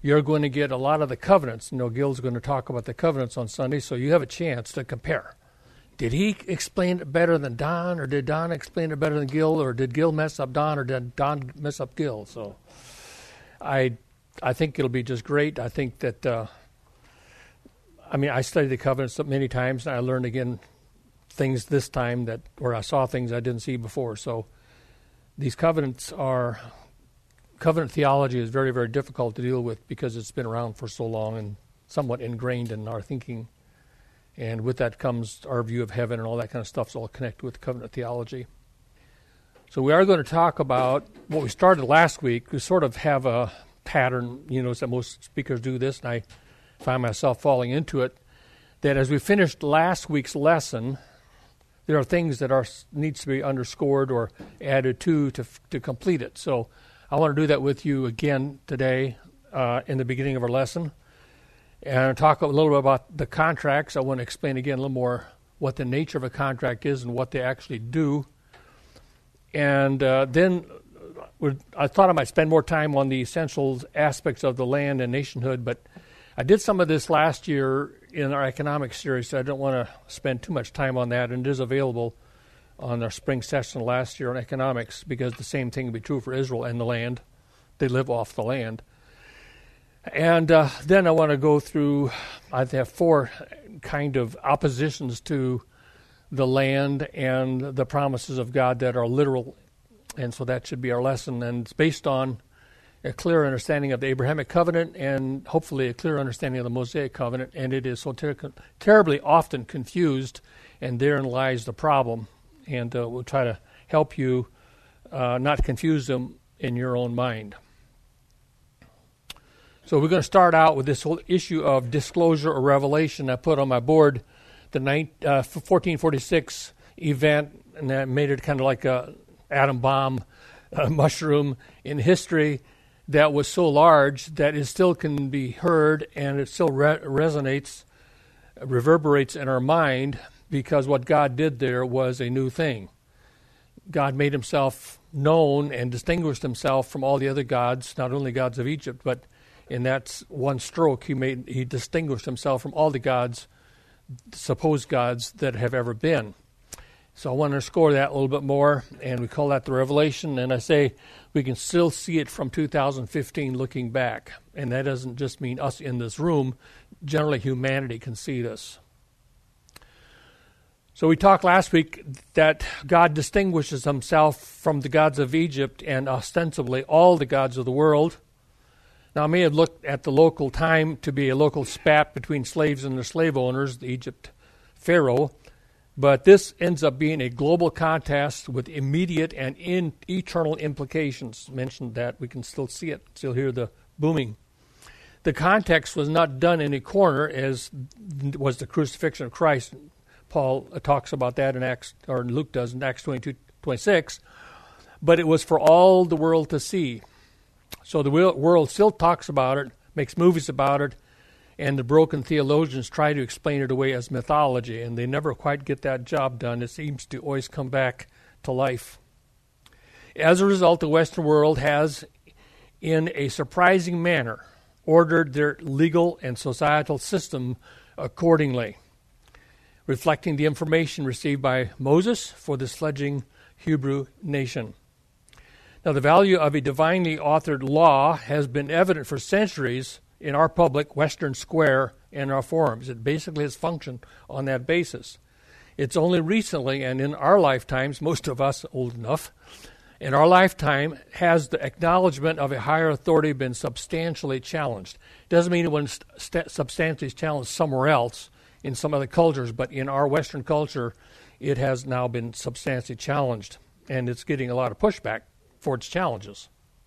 you're going to get a lot of the covenants. Gil's going to talk about the covenants on Sunday, so you have a chance to compare. Did he explain it better than Don, or did Don explain it better than Gil, or did Gil mess up Don, or did Don mess up Gil? So I think it'll be just great. I think that, I studied the covenants many times, and I learned again things this time where I saw things I didn't see before. So these covenant theology is very, very difficult to deal with because it's been around for so long and somewhat ingrained in our thinking. And with that comes our view of heaven and all that kind of stuff is all connected with covenant theology. So we are going to talk about what we started last week. We sort of have a pattern, that most speakers do this, and I find myself falling into it, that as we finished last week's lesson, there are things that needs to be underscored or added to complete it. So I want to do that with you again today in the beginning of our lesson and talk a little bit about the contracts. I want to explain again a little more what the nature of a contract is and what they actually do. And then I thought I might spend more time on the essential aspects of the land and nationhood, but I did some of this last year in our economics series, so I don't want to spend too much time on that, and it is available on our spring session last year on economics because the same thing would be true for Israel and the land. They live off the land. And then I want to go through, I have 4 kind of oppositions to the land and the promises of God that are literal, and so that should be our lesson. And it's based on a clear understanding of the Abrahamic covenant and hopefully a clear understanding of the Mosaic covenant, and it is so terribly often confused, and therein lies the problem. And we'll try to help you not confuse them in your own mind. So we're going to start out with this whole issue of disclosure or revelation. I put on my board the 1446 event, and that made it kind of like a atom bomb mushroom in history that was so large that it still can be heard and it still reverberates in our mind, because what God did there was a new thing. God made himself known and distinguished himself from all the other gods, not only gods of Egypt, but in that one stroke he distinguished himself from all the gods, supposed gods that have ever been. So I want to underscore that a little bit more, and we call that the revelation. And I say we can still see it from 2015 looking back. And that doesn't just mean us in this room. Generally, humanity can see this. So we talked last week that God distinguishes himself from the gods of Egypt and ostensibly all the gods of the world. Now, I may have looked at the local time to be a local spat between slaves and their slave owners, the Egypt Pharaoh, but this ends up being a global contest with immediate and eternal implications. Mentioned that we can still see it, still hear the booming. The context was not done in a corner, as was the crucifixion of Christ. Paul talks about that in Acts, or Luke does in Acts 22:26, but it was for all the world to see. So the world still talks about it, makes movies about it, and the broken theologians try to explain it away as mythology, and they never quite get that job done. It seems to always come back to life. As a result, the Western world has, in a surprising manner, ordered their legal and societal system accordingly, reflecting the information received by Moses for the fledgling Hebrew nation. Now, the value of a divinely authored law has been evident for centuries in our public Western square and our forums. It basically has functioned on that basis. It's only recently, and in our lifetimes, most of us old enough, in our lifetime, has the acknowledgement of a higher authority been substantially challenged. It doesn't mean it wasn't substantially challenged somewhere else in some other cultures, but in our Western culture, it has now been substantially challenged, and it's getting a lot of pushback for its challenges.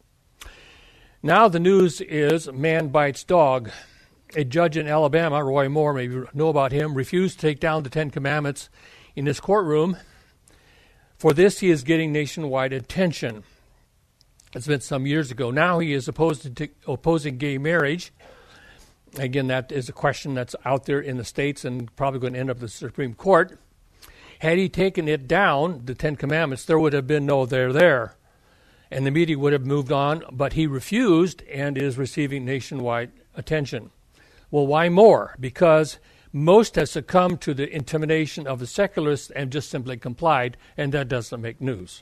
Now the news is man bites dog. A judge in Alabama, Roy Moore, maybe you know about him, refused to take down the 10 Commandments in his courtroom. For this, he is getting nationwide attention. It's been some years ago. Now he is opposing gay marriage. Again, that is a question that's out there in the States and probably going to end up at the Supreme Court. Had he taken it down, the 10 Commandments, there would have been no there. and the media would have moved on, but he refused and is receiving nationwide attention. Well, why more? Because most have succumbed to the intimidation of the secularists and just simply complied, and that doesn't make news.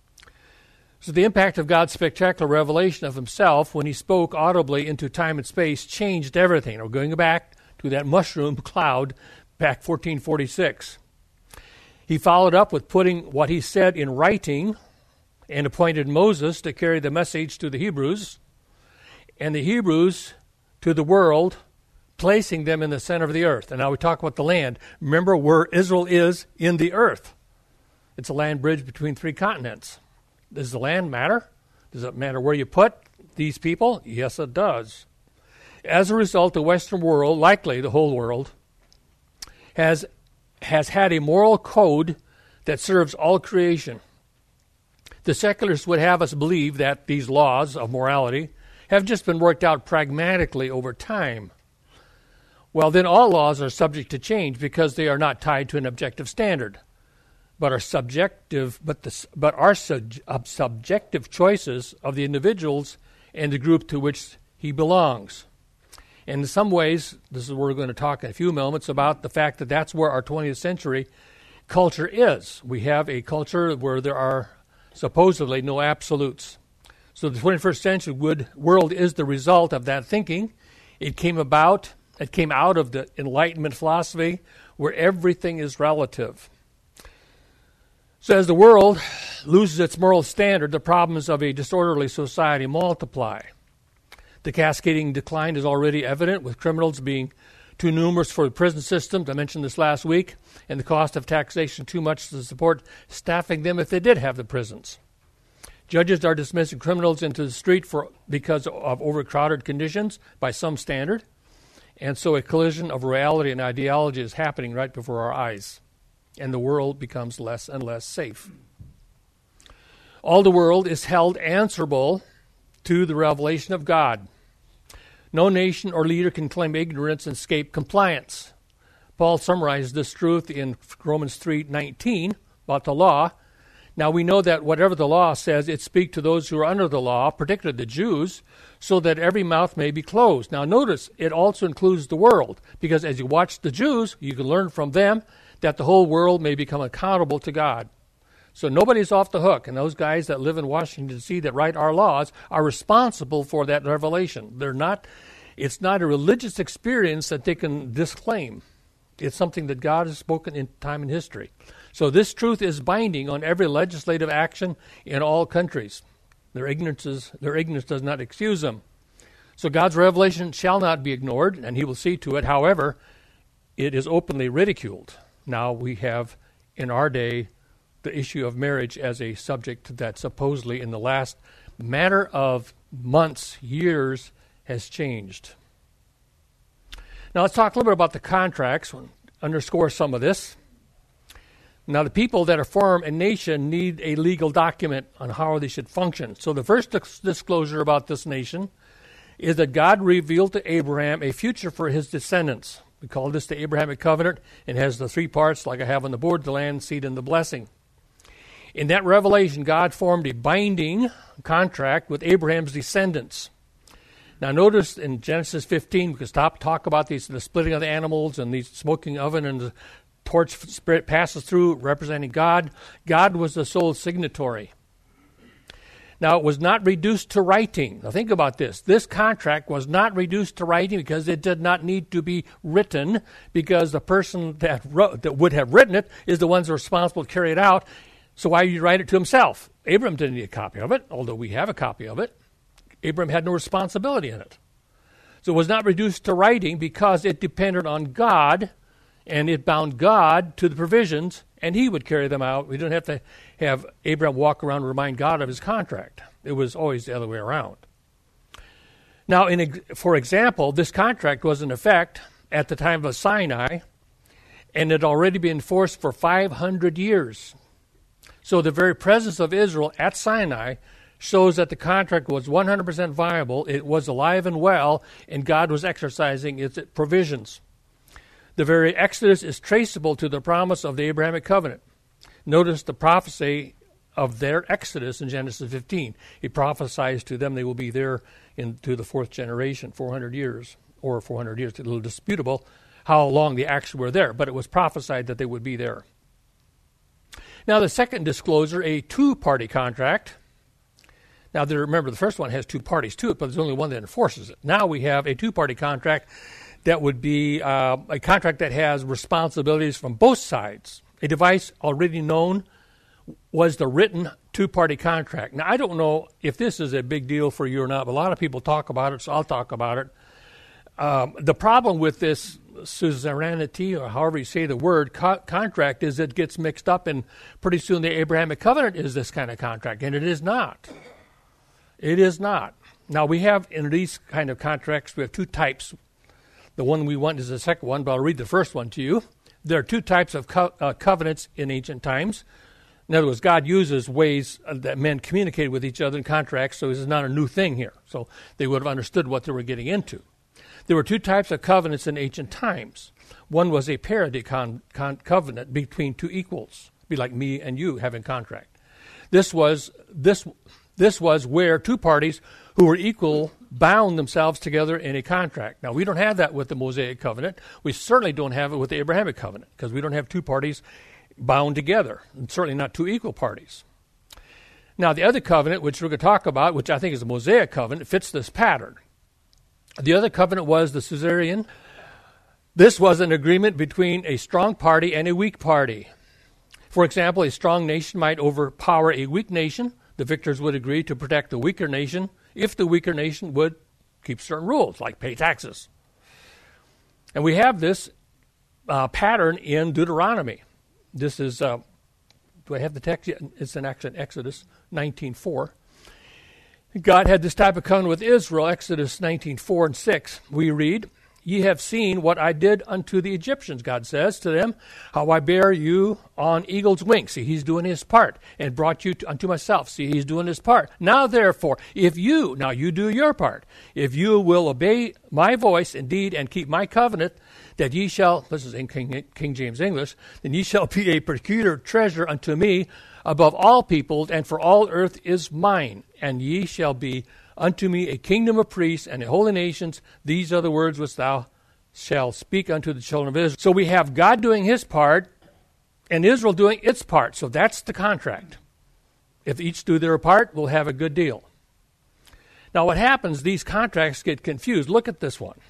So the impact of God's spectacular revelation of himself when he spoke audibly into time and space changed everything. We're going back to that mushroom cloud back 1446. He followed up with putting what he said in writing and appointed Moses to carry the message to the Hebrews, and the Hebrews to the world, placing them in the center of the earth. And now we talk about the land. Remember where Israel is in the earth. It's a land bridge between three continents. Does the land matter? Does it matter where you put these people? Yes, it does. As a result, the Western world, likely the whole world, has had a moral code that serves all creation. The secularists would have us believe that these laws of morality have just been worked out pragmatically over time. Well, then all laws are subject to change because they are not tied to an objective standard, but are subjective. But are subjective choices of the individuals and the group to which he belongs. And in some ways, this is where we're going to talk in a few moments about the fact that that's where our 20th century culture is. We have a culture where there are supposedly no absolutes. So the 21st century world is the result of that thinking. It came out of the Enlightenment philosophy where everything is relative. So as the world loses its moral standard, the problems of a disorderly society multiply. The cascading decline is already evident, with criminals being too numerous for the prison system. I mentioned this last week, and the cost of taxation too much to support staffing them if they did have the prisons. Judges are dismissing criminals into the street because of overcrowded conditions by some standard, and so a collision of reality and ideology is happening right before our eyes, and the world becomes less and less safe. All the world is held answerable to the revelation of God. No nation or leader can claim ignorance and escape compliance. Paul summarized this truth in Romans 3:19 about the law. Now we know that whatever the law says, it speaks to those who are under the law, particularly the Jews, so that every mouth may be closed. Now notice, it also includes the world, because as you watch the Jews, you can learn from them that the whole world may become accountable to God. So nobody's off the hook, and those guys that live in Washington, D.C. that write our laws are responsible for that revelation. It's not a religious experience that they can disclaim. It's something that God has spoken in time and history. So this truth is binding on every legislative action in all countries. Their ignorance does not excuse them. So God's revelation shall not be ignored, and he will see to it. However, it is openly ridiculed. Now we have, in our day, the issue of marriage as a subject that supposedly in the last matter of months, years, has changed. Now let's talk a little bit about the contracts, underscore some of this. Now the people that form a nation need a legal document on how they should function. So the first disclosure about this nation is that God revealed to Abraham a future for his descendants. We call this the Abrahamic covenant. It has the three parts like I have on the board: the land, seed, and the blessing. In that revelation, God formed a binding contract with Abraham's descendants. Now notice in Genesis 15, we can talk about the splitting of the animals and the smoking oven and the torch spirit passes through representing God. God was the sole signatory. Now it was not reduced to writing. Now think about this. This contract was not reduced to writing because it did not need to be written, because the person that would have written it is the ones responsible to carry it out. So why would you write it to himself? Abraham didn't need a copy of it, although we have a copy of it. Abraham had no responsibility in it. So it was not reduced to writing because it depended on God, and it bound God to the provisions, and he would carry them out. We didn't have to have Abraham walk around and remind God of his contract. It was always the other way around. Now, for example, this contract was in effect at the time of Sinai, and it had already been enforced for 500 years. So the very presence of Israel at Sinai shows that the contract was 100% viable, it was alive and well, and God was exercising its provisions. The very Exodus is traceable to the promise of the Abrahamic covenant. Notice the prophecy of their exodus in Genesis 15. He prophesies to them they will be there into the fourth generation, 400 years, or 400 years. It's a little disputable how long they actually were there, but it was prophesied that they would be there. Now, the second disclosure, a two-party contract. Now, remember, the first one has two parties to it, but there's only one that enforces it. Now we have a two-party contract that would be a contract that has responsibilities from both sides. A device already known was the written two-party contract. Now, I don't know if this is a big deal for you or not, but a lot of people talk about it, so I'll talk about it. The problem with this suzerainty, or however you say the word, contract, is it gets mixed up, and pretty soon the Abrahamic covenant is this kind of contract, and it is not. It is not. Now, we have, in these kind of contracts, we have two types. The one we want is the second one, but I'll read the first one to you. There are two types of covenants in ancient times. In other words, God uses ways that men communicate with each other in contracts, so this is not a new thing here. So they would have understood what they were getting into. There were two types of covenants in ancient times. One was a parity covenant between two equals, be like me and you having contract. This was where two parties who were equal bound themselves together in a contract. Now, we don't have that with the Mosaic covenant. We certainly don't have it with the Abrahamic covenant, because we don't have two parties bound together, and certainly not two equal parties. Now, the other covenant, which we're going to talk about, which I think is the Mosaic covenant, fits this pattern. The other covenant was the suzerain. This was an agreement between a strong party and a weak party. For example, a strong nation might overpower a weak nation. The victors would agree to protect the weaker nation if the weaker nation would keep certain rules, like pay taxes. And we have this pattern in Deuteronomy. This is, do I have the text yet? It's in Exodus 19:4. God had this type of covenant with Israel, Exodus 19:4 and 6. We read, "Ye have seen what I did unto the Egyptians," God says to them, "how I bare you on eagle's wings." See, he's doing his part. "And brought you unto myself." See, he's doing his part. "Now, therefore, now you do your part. If you will obey my voice indeed and keep my covenant, that ye shall," this is in King James English, "then ye shall be a peculiar treasure unto me above all peoples, and for all earth is mine. And ye shall be unto me a kingdom of priests and a holy nations. These are the words which thou shalt speak unto the children of Israel." So we have God doing his part and Israel doing its part. So that's the contract. If each do their part, we'll have a good deal. Now what happens, these contracts get confused. Look at this one.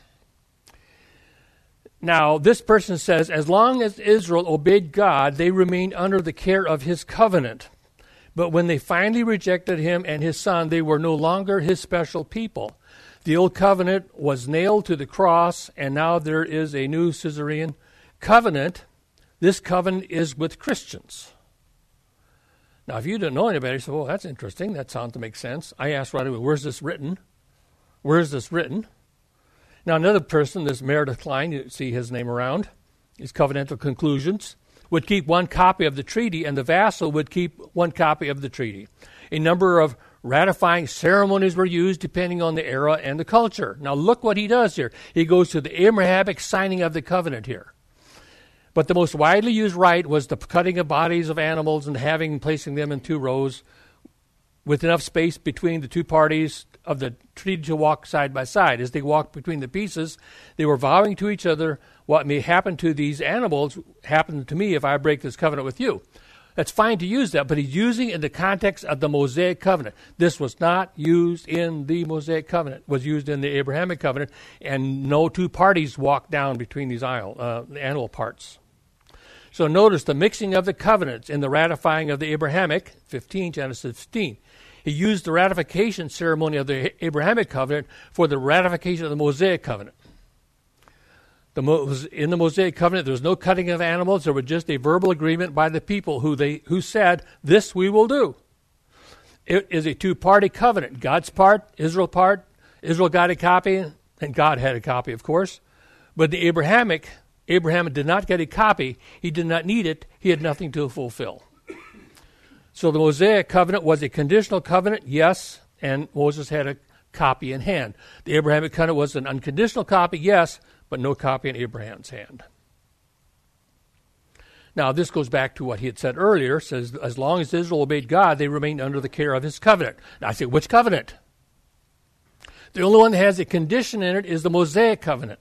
Now, this person says, as long as Israel obeyed God, they remained under the care of his covenant. But when they finally rejected him and his son, they were no longer his special people. The old covenant was nailed to the cross, and now there is a new suzerain covenant. This covenant is with Christians. Now, if you don't know anybody, you say, well, that's interesting. That sounds to make sense. I asked right away, where's this written? Where is this written? Now, another person, this Meredith Klein, you see his name around, his covenantal conclusions, would keep one copy of the treaty, and the vassal would keep one copy of the treaty. A number of ratifying ceremonies were used depending on the era and the culture. Now, look what he does here. He goes to the Abrahamic signing of the covenant here. But the most widely used rite was the cutting of bodies of animals and placing them in two rows with enough space between the two parties of the treaty to walk side by side. As they walked between the pieces, they were vowing to each other, what may happen to these animals happen to me if I break this covenant with you. That's fine to use that, but he's using it in the context of the Mosaic covenant. This was not used in the Mosaic covenant. It was used in the Abrahamic covenant, and no two parties walked down between these animal parts. So notice the mixing of the covenants in the ratifying of the Abrahamic, Genesis 15. He used the ratification ceremony of the Abrahamic covenant for the ratification of the Mosaic covenant. In the Mosaic covenant, there was no cutting of animals. There was just a verbal agreement by the people who said, this we will do. It is a two-party covenant. God's part, Israel's part. Israel got a copy, and God had a copy, of course. But the Abraham did not get a copy. He did not need it. He had nothing to fulfill. So the Mosaic covenant was a conditional covenant, yes, and Moses had a copy in hand. The Abrahamic covenant was an unconditional copy, yes, but no copy in Abraham's hand. Now, this goes back to what he had said earlier. It says, as long as Israel obeyed God, they remained under the care of his covenant. Now, I say, which covenant? The only one that has a condition in it is the Mosaic covenant.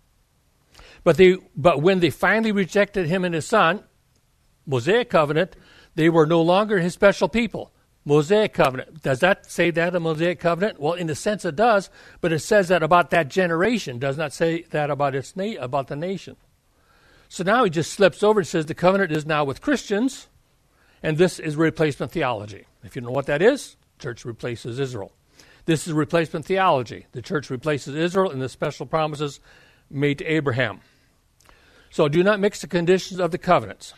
But when they finally rejected him and his son, Mosaic covenant, they were no longer his special people. Mosaic covenant. Does that say that, a Mosaic covenant? Well, in a sense it does, but it says that about that generation. It does not say that about about the nation. So now he just slips over and says the covenant is now with Christians, and this is replacement theology. If you know what that is, church replaces Israel. This is replacement theology. The church replaces Israel in the special promises made to Abraham. So do not mix the conditions of the covenants.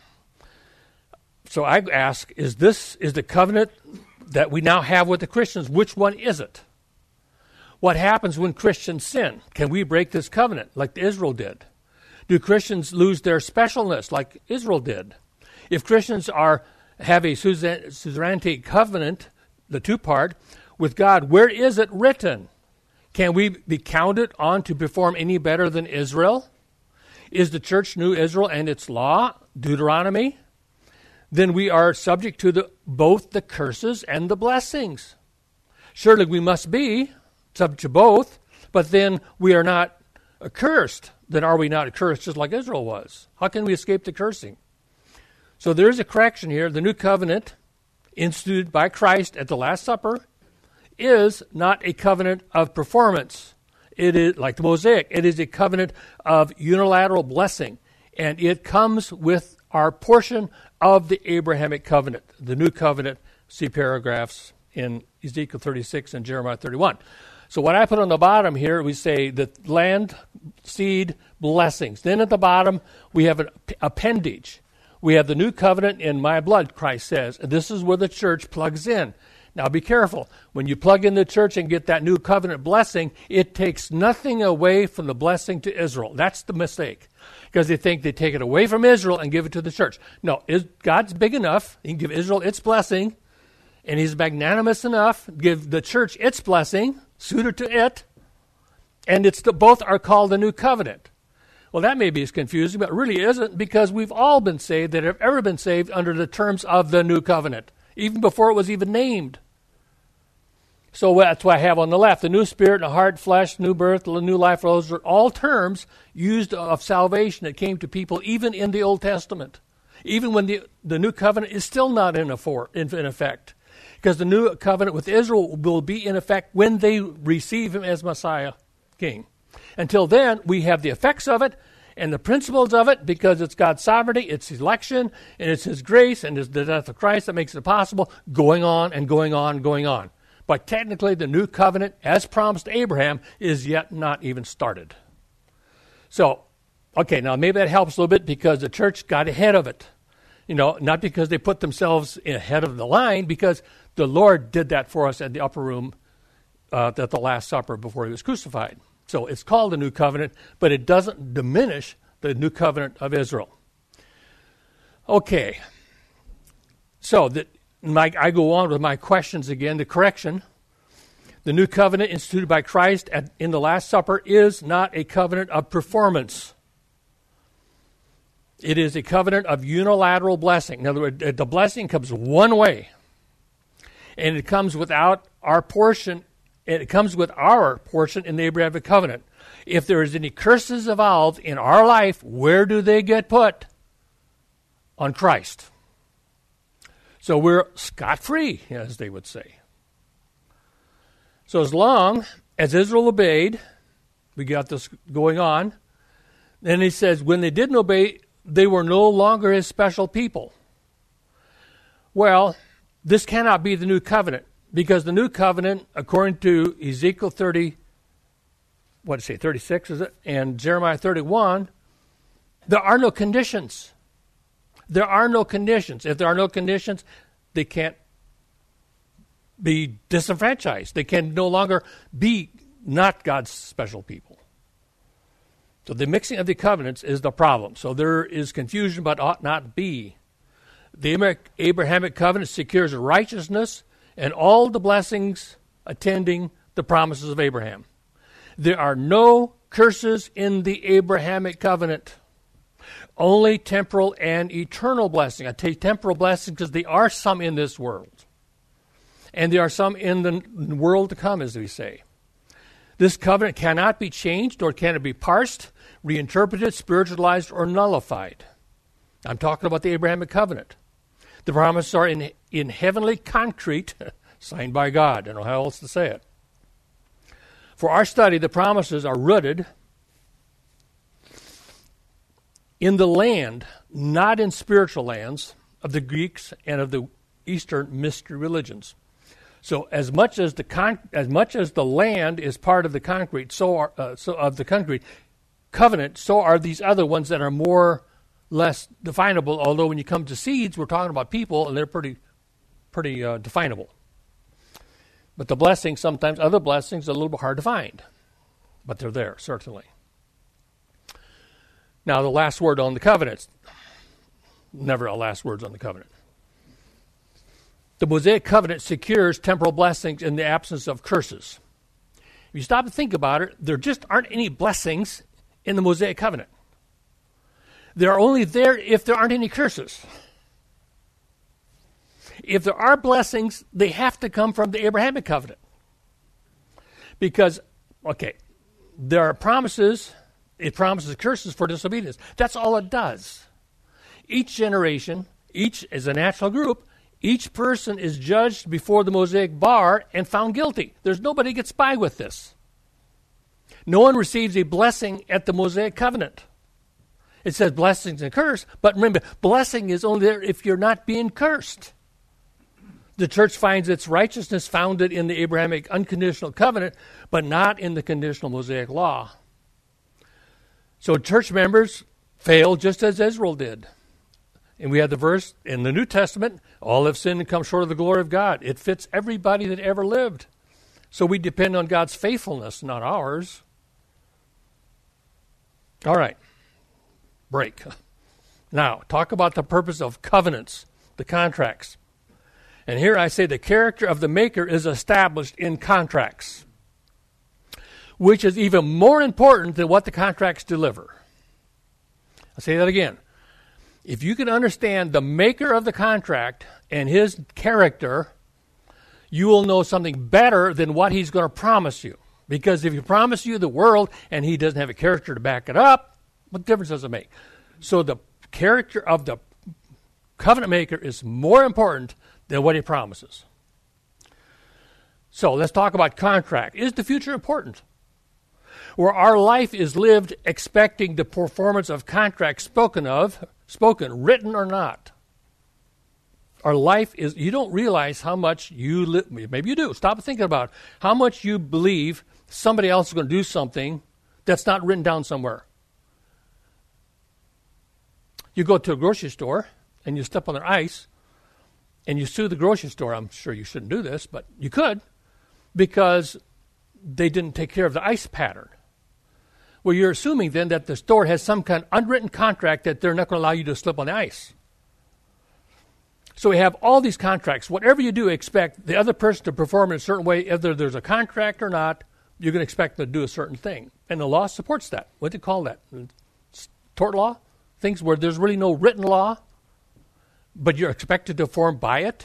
So I ask, is the covenant that we now have with the Christians, which one is it? What happens when Christians sin? Can we break this covenant like Israel did? Do Christians lose their specialness like Israel did? If Christians have a suzerainty covenant, the two-part, with God, where is it written? Can we be counted on to perform any better than Israel? Is the church new Israel and its law, Deuteronomy? Then we are subject to both the curses and the blessings. Surely we must be subject to both, but then we are not accursed. Then are we not accursed just like Israel was? How can we escape the cursing? So there is a correction here. The new covenant, instituted by Christ at the Last Supper, is not a covenant of performance. It is, like the Mosaic, it is a covenant of unilateral blessing, and it comes with our portion of the Abrahamic covenant. The new covenant, see paragraphs in Ezekiel 36 and Jeremiah 31. So what I put on the bottom here, we say the land, seed, blessings. Then at the bottom, we have an appendage. We have the new covenant in my blood, Christ says. And this is where the church plugs in. Now be careful. When you plug in the church and get that new covenant blessing, it takes nothing away from the blessing to Israel. That's the mistake. Because they think they take it away from Israel and give it to the church. No, God's big enough. He can give Israel its blessing. And he's magnanimous enough to give the church its blessing, suited to it. And both are called the new covenant. Well, that may be as confusing, but it really isn't, because we've all been saved that have ever been saved under the terms of the new covenant, even before it was even named. So that's what I have on the left. The new spirit, the heart, flesh, new birth, the new life. Those are all terms used of salvation that came to people even in the Old Testament. Even when the new covenant is still not in effect. Because the new covenant with Israel will be in effect when they receive him as Messiah King. Until then, we have the effects of it and the principles of it, because it's God's sovereignty, it's his election, and it's his grace, and it's the death of Christ that makes it possible, going on and going on and going on. But technically, the new covenant, as promised to Abraham, is yet not even started. So, okay, now maybe that helps a little bit because the church got ahead of it. You know, not because they put themselves ahead of the line, because the Lord did that for us at the upper room at the Last Supper before he was crucified. So it's called the new covenant, but it doesn't diminish the new covenant of Israel. Okay, so I go on with my questions again. The correction: the new covenant instituted by Christ in the Last Supper is not a covenant of performance. It is a covenant of unilateral blessing. In other words, the blessing comes one way, and it comes without our portion. It comes with our portion in the Abrahamic covenant. If there is any curses involved in our life, where do they get put? On Christ. So we're scot-free, as they would say. So as long as Israel obeyed, we got this going on. Then he says, when they didn't obey, they were no longer his special people. Well, this cannot be the new covenant, because the new covenant, according to Ezekiel 36 is it? And Jeremiah 31, there are no conditions. There are no conditions. If there are no conditions, they can't be disenfranchised. They can no longer be not God's special people. So the mixing of the covenants is the problem. So there is confusion, but ought not be. The Abrahamic covenant secures righteousness and all the blessings attending the promises of Abraham. There are no curses in the Abrahamic covenant. Only temporal and eternal blessing. I take temporal blessing because there are some in this world. And there are some in the world to come, as we say. This covenant cannot be changed, nor can it be parsed, reinterpreted, spiritualized, or nullified. I'm talking about the Abrahamic covenant. The promises are in heavenly concrete, signed by God. I don't know how else to say it. For our study, the promises are rooted in the land, not in spiritual lands, of the Greeks and of the Eastern mystery religions. So as much as the land is part of the concrete, of the concrete covenant, so are these other ones that are more less definable. Although when you come to seeds, we're talking about people, and they're pretty definable. But the blessings, sometimes other blessings, are a little bit hard to find, but they're there certainly. Now the last word on the covenants. Never a last words on the covenant. The Mosaic covenant secures temporal blessings in the absence of curses. If you stop and think about it, there just aren't any blessings in the Mosaic covenant. They're only there if there aren't any curses. If there are blessings, they have to come from the Abrahamic covenant. Because, there are promises. It promises curses for disobedience. That's all it does. Each generation, each as a natural group, each person is judged before the Mosaic bar and found guilty. There's nobody gets by with this. No one receives a blessing at the Mosaic covenant. It says blessings and curse, but remember, blessing is only there if you're not being cursed. The church finds its righteousness founded in the Abrahamic unconditional covenant, but not in the conditional Mosaic law. So church members fail just as Israel did. And we have the verse in the New Testament, all have sinned and come short of the glory of God. It fits everybody that ever lived. So we depend on God's faithfulness, not ours. All right. Break. Now, talk about the purpose of covenants, the contracts. And here I say the character of the maker is established in contracts, which is even more important than what the contracts deliver. I'll say that again. If you can understand the maker of the contract and his character, you will know something better than what he's going to promise you. Because if he promises you the world and he doesn't have a character to back it up, what difference does it make? So the character of the covenant maker is more important than what he promises. So let's talk about contract. Is the future important? Where our life is lived expecting the performance of contracts spoken, written or not. Our life is, you don't realize how much you live, maybe you do, stop thinking about how much you believe somebody else is going to do something that's not written down somewhere. You go to a grocery store and you step on their ice and you sue the grocery store. I'm sure you shouldn't do this, but you could, because they didn't take care of the ice pattern. Well, you're assuming then that the store has some kind of unwritten contract that they're not going to allow you to slip on the ice. So we have all these contracts. Whatever you do, expect the other person to perform in a certain way. Whether there's a contract or not, you're going to expect them to do a certain thing. And the law supports that. What do you call that? Tort law? Things where there's really no written law, but you're expected to perform by it.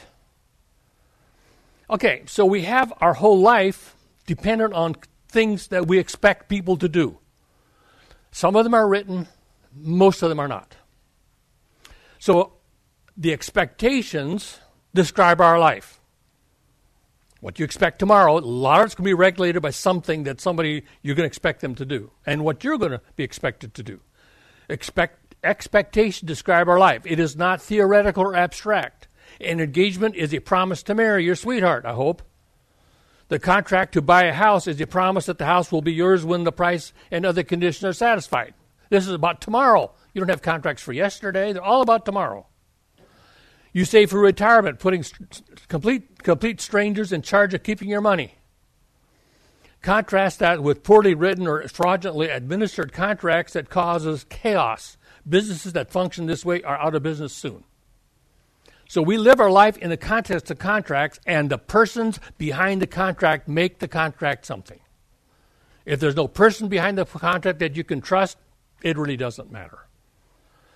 Okay, so we have our whole life dependent on things that we expect people to do. Some of them are written, most of them are not. So the expectations describe our life. What you expect tomorrow, a lot of it's going to be regulated by something that somebody you're going to expect them to do, and what you're going to be expected to do. Expectations describe our life. It is not theoretical or abstract. An engagement is a promise to marry your sweetheart, I hope. The contract to buy a house is a promise that the house will be yours when the price and other conditions are satisfied. This is about tomorrow. You don't have contracts for yesterday. They're all about tomorrow. You save for retirement, putting complete strangers in charge of keeping your money. Contrast that with poorly written or fraudulently administered contracts that causes chaos. Businesses that function this way are out of business soon. So we live our life in the context of contracts, and the persons behind the contract make the contract something. If there's no person behind the contract that you can trust, it really doesn't matter.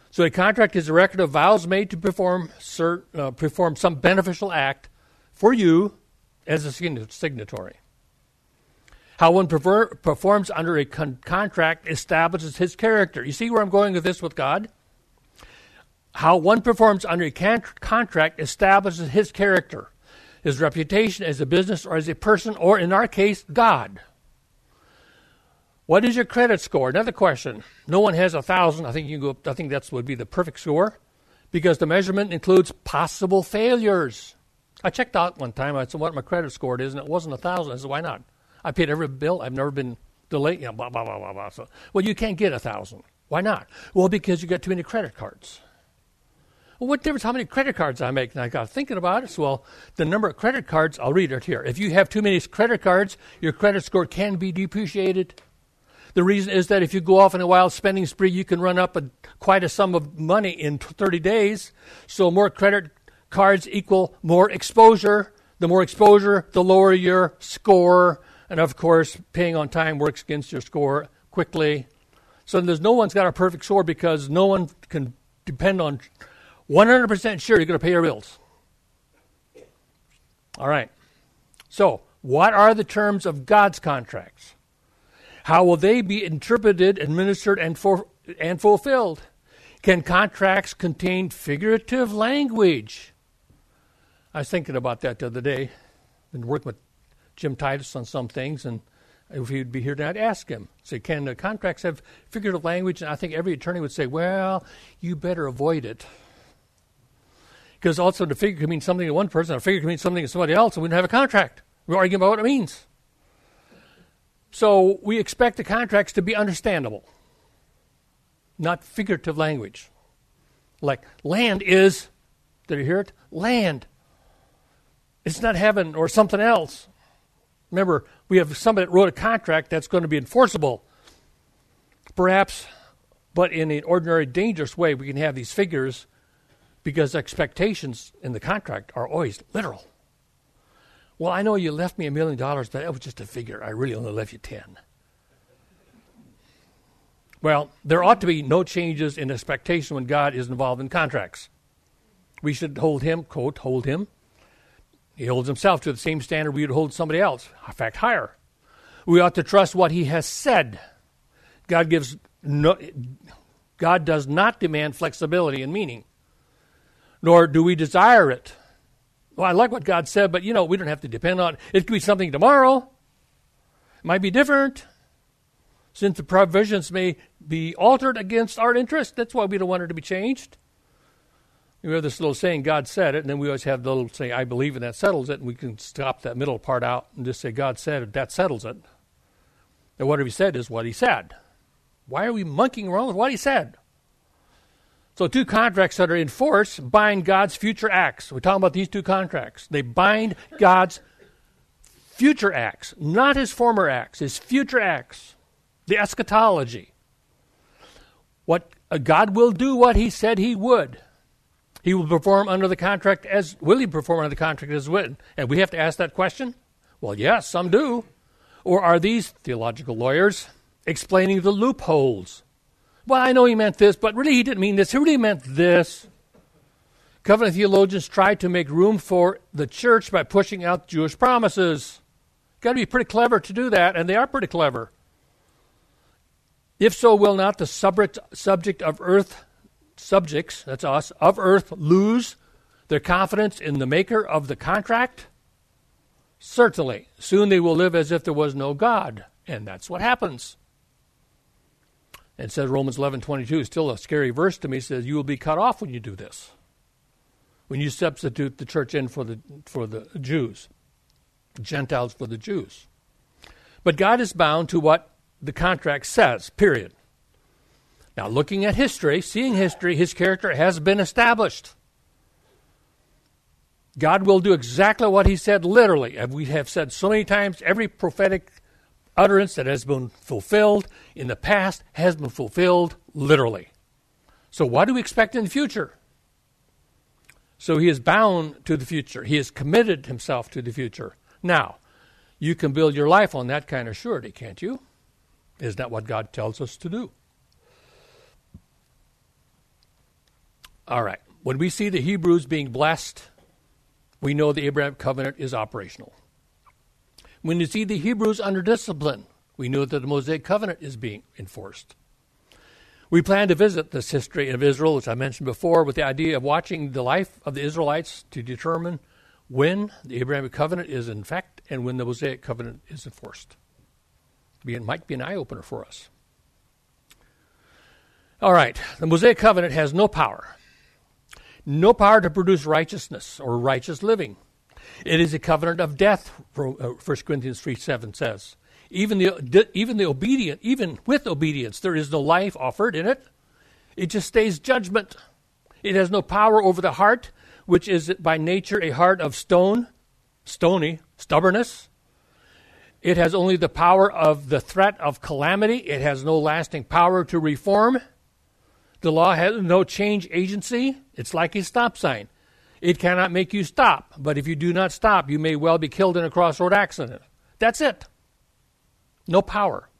So a contract is a record of vows made to perform some beneficial act for you as a signatory. How one performs under a contract establishes his character. You see where I'm going with this with God? How one performs under a contract establishes his character, his reputation as a business or as a person, or in our case, God. What is your credit score? Another question. No one has 1,000. I think that would be the perfect score, because the measurement includes possible failures. I checked out one time. I said what my credit score is, and it wasn't 1,000. I said, why not? I paid every bill. I've never been delayed. Blah, blah, blah, blah, blah. So, well, you can't get 1,000. Why not? Well, because you got too many credit cards. Well, what difference how many credit cards I make? And I got thinking about it. So, well, the number of credit cards, I'll read it here. If you have too many credit cards, your credit score can be depreciated. The reason is that if you go off on a wild spending spree, you can run up quite a sum of money in 30 days. So more credit cards equal more exposure. The more exposure, the lower your score. And, of course, paying on time works against your score quickly. So there's no one's got a perfect score, because no one can depend on 100% sure you're going to pay your bills. All right. So what are the terms of God's contracts? How will they be interpreted, administered, and fulfilled? Can contracts contain figurative language? I was thinking about that the other day. Been working with Jim Titus on some things, and if he'd be here tonight, I'd ask him. Say, can the contracts have figurative language? And I think every attorney would say, well, you better avoid it. Because also the figure can mean something to one person, a figure can mean something to somebody else, and we don't have a contract. We're arguing about what it means. So we expect the contracts to be understandable, not figurative language. Like land is, did you hear it? Land. It's not heaven or something else. Remember, we have somebody that wrote a contract that's going to be enforceable. Perhaps, but in an ordinary dangerous way, we can have these figures because expectations in the contract are always literal. Well, I know you left me $1 million, but that was just a figure. I really only left you 10. Well, there ought to be no changes in expectation when God is involved in contracts. We should hold him, quote, hold him. He holds himself to the same standard we would hold somebody else, in fact, higher. We ought to trust what he has said. God does not demand flexibility in meaning, nor do we desire it. Well, I like what God said, but, we don't have to depend on it. It could be something tomorrow. It might be different. Since the provisions may be altered against our interest, that's why we don't want it to be changed. We have this little saying, God said it, and then we always have the little say, I believe, and that settles it, and we can stop that middle part out and just say, God said it, that settles it. And what he said is what he said. Why are we monkeying around with what he said? So two contracts that are in force bind God's future acts. We're talking about these two contracts. They bind God's future acts, not his former acts, his future acts, the eschatology. What God will do what he said he would. He will perform under the contract will he perform under the contract as written? And we have to ask that question? Well, yes, some do. Or are these theological lawyers explaining the loopholes? Well, I know he meant this, but really he didn't mean this. He really meant this. Covenant theologians tried to make room for the church by pushing out Jewish promises. Got to be pretty clever to do that, and they are pretty clever. If so, will not the subject of earth, subjects, that's us, of earth, lose their confidence in the maker of the contract? Certainly. Soon they will live as if there was no God, and that's what happens. And says Romans 11:22, still a scary verse to me. It says, you will be cut off when you do this. When you substitute the church in for the Jews. Gentiles for the Jews. But God is bound to what the contract says, period. Now, looking at history, seeing history, his character has been established. God will do exactly what he said literally. And we have said so many times, every prophetic utterance that has been fulfilled in the past has been fulfilled literally. So what do we expect in the future? So he is bound to the future. He has committed himself to the future. Now, you can build your life on that kind of surety, can't you? Isn't that what God tells us to do? All right. When we see the Hebrews being blessed, we know the Abrahamic covenant is operational. When you see the Hebrews under discipline, we know that the Mosaic covenant is being enforced. We plan to visit this history of Israel, which I mentioned before, with the idea of watching the life of the Israelites to determine when the Abrahamic covenant is in effect and when the Mosaic covenant is enforced. It might be an eye-opener for us. All right, the Mosaic covenant has no power to produce righteousness or righteous living. It is a covenant of death, 1 Corinthians 3:7 says. Even with obedience, there is no life offered in it. It just stays judgment. It has no power over the heart, which is by nature a heart of stony, stubbornness. It has only the power of the threat of calamity. It has no lasting power to reform. The law has no change agency. It's like a stop sign. It cannot make you stop, but if you do not stop, you may well be killed in a crossroad accident. That's it. No power.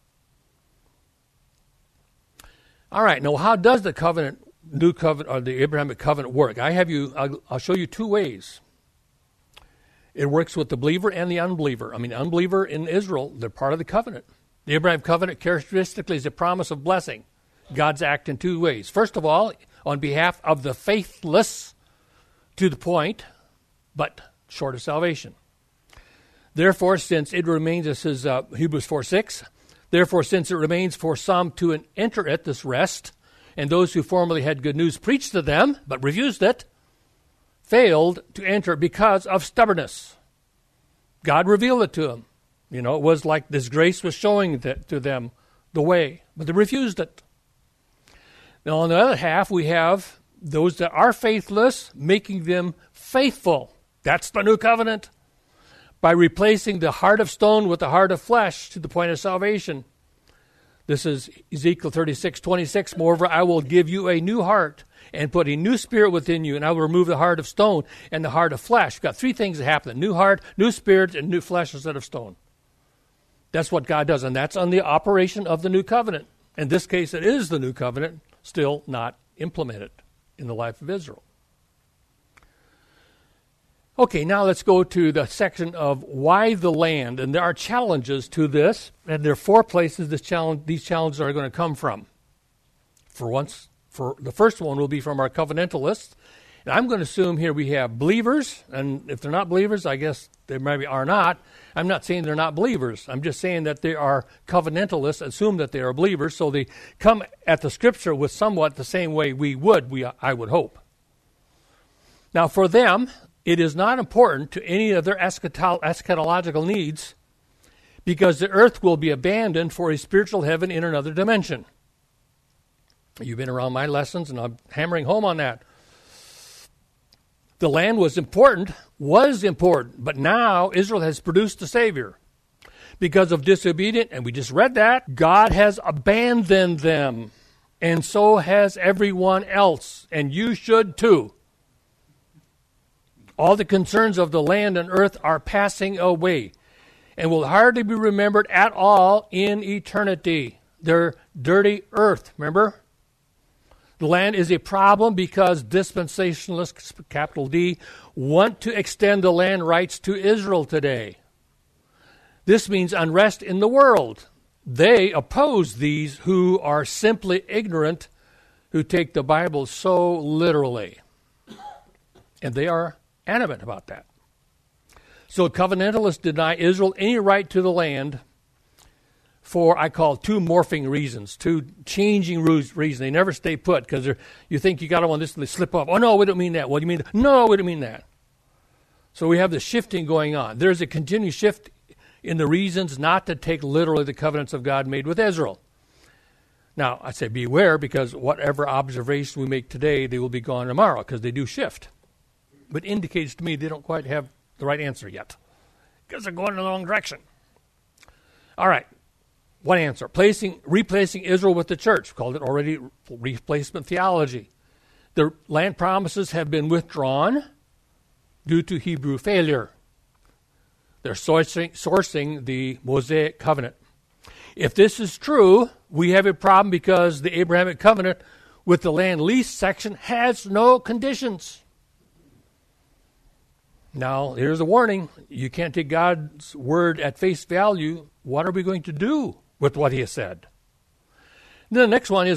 All right, now how does the new covenant, or the Abrahamic covenant work? I'll show you two ways. It works with the believer and the unbeliever. Unbeliever in Israel, they're part of the covenant. The Abrahamic covenant characteristically is a promise of blessing. God's act in two ways. First of all, on behalf of the faithless, to the point, but short of salvation. Therefore, since it remains, this is Hebrews 4:6, therefore, since it remains for some to enter at this rest, and those who formerly had good news preached to them, but refused it, failed to enter because of stubbornness. God revealed it to them. It was like this grace was showing to them the way, but they refused it. Now, on the other half, we have those that are faithless, making them faithful. That's the new covenant. By replacing the heart of stone with the heart of flesh to the point of salvation. This is Ezekiel 36:26. Moreover, I will give you a new heart and put a new spirit within you, and I will remove the heart of stone and the heart of flesh. We've got three things that happen: new heart, new spirit, and new flesh instead of stone. That's what God does, and that's on the operation of the new covenant. In this case, it is the new covenant, still not implemented in the life of Israel. Okay, now let's go to the section of why the land. And there are challenges to this, and there are four places these challenges are going to come from. For the first one will be from our covenantalists. And I'm going to assume here we have believers, and if they're not believers, I guess they maybe are not. I'm not saying they're not believers. I'm just saying that they are covenantalists, assume that they are believers, so they come at the Scripture with somewhat the same way I would hope. Now, for them, it is not important to any of their eschatological needs because the earth will be abandoned for a spiritual heaven in another dimension. You've been around my lessons, and I'm hammering home on that. The land was important, but now Israel has produced a Savior. Because of disobedience, and we just read that, God has abandoned them, and so has everyone else, and you should too. All the concerns of the land and earth are passing away and will hardly be remembered at all in eternity. They're dirty earth, remember? The land is a problem because dispensationalists, capital D, want to extend the land rights to Israel today. This means unrest in the world. They oppose these who are simply ignorant, who take the Bible so literally. And they are adamant about that. So covenantalists deny Israel any right to the land for, I call, two morphing reasons, two changing reasons. They never stay put because you think you got them on this and they slip off. Oh, no, we don't mean that. What do you mean? No, we don't mean that. So we have the shifting going on. There's a continued shift in the reasons not to take literally the covenants of God made with Israel. Now, I say beware because whatever observations we make today, they will be gone tomorrow because they do shift. But indicates to me they don't quite have the right answer yet because they're going in the wrong direction. All right. One answer, replacing Israel with the church. We called it already replacement theology. The land promises have been withdrawn due to Hebrew failure. They're sourcing the Mosaic covenant. If this is true, we have a problem because the Abrahamic covenant with the land lease section has no conditions. Now, here's a warning. You can't take God's word at face value. What are we going to do with what he has said? Then the next one is,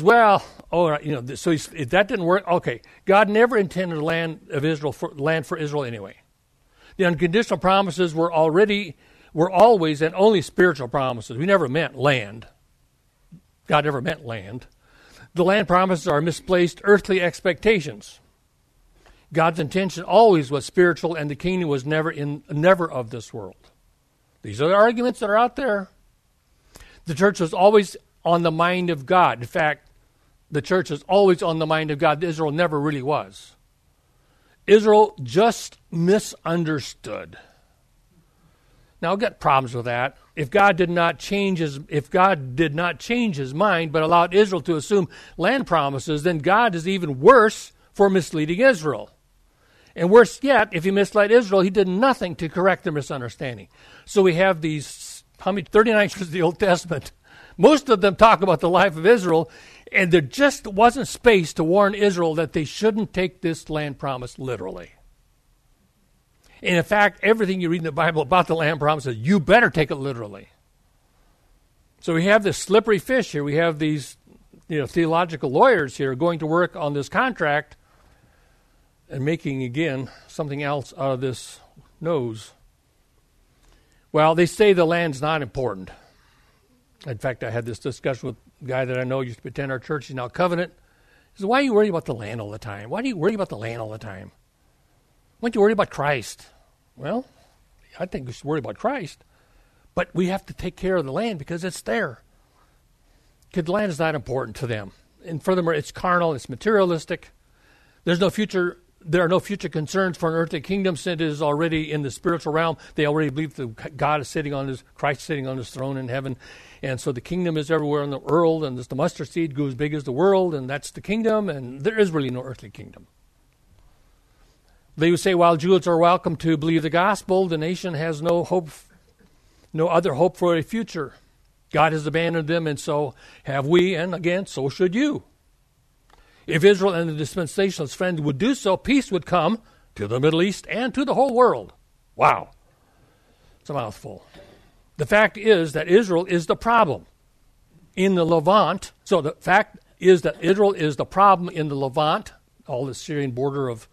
so if that didn't work, okay. God never intended the land of Israel land for Israel anyway. The unconditional promises were always and only spiritual promises. We never meant land. God never meant land. The land promises are misplaced earthly expectations. God's intention always was spiritual, and the kingdom was never of this world. These are the arguments that are out there. The church was always on the mind of God. In fact, the church is always on the mind of God. Israel never really was. Israel just misunderstood. Now, I've got problems with that. If God did not change his mind, but allowed Israel to assume land promises, then God is even worse for misleading Israel. And worse yet, if he misled Israel, he did nothing to correct their misunderstanding. So we have these, 39 chapters of the Old Testament. Most of them talk about the life of Israel, and there just wasn't space to warn Israel that they shouldn't take this land promise literally. And in fact, everything you read in the Bible about the land promises, you better take it literally. So we have this slippery fish here. We have these theological lawyers here going to work on this contract and making, again, something else out of this nose. Well, they say the land's not important. In fact, I had this discussion with a guy that I know used to attend our church. He's now Covenant. He said, why are you worried about the land all the time? Why do you worry about the land all the time? Why don't you worry about Christ? Well, I think we should worry about Christ. But we have to take care of the land because it's there. Because the land is not important to them. And furthermore, it's carnal, it's materialistic. There are no future concerns for an earthly kingdom since it is already in the spiritual realm. They already believe that Christ is sitting on his throne in heaven. And so the kingdom is everywhere in the world, and the mustard seed grew as big as the world, and that's the kingdom, and there is really no earthly kingdom. They would say, while Jews are welcome to believe the gospel, the nation has no other hope for a future. God has abandoned them, and so have we, and again, so should you. If Israel and the dispensationalist friends would do so, peace would come to the Middle East and to the whole world. Wow. It's a mouthful. The fact is that Israel is the problem in the Levant. So the fact is that Israel is the problem in the Levant, all the Syrian border of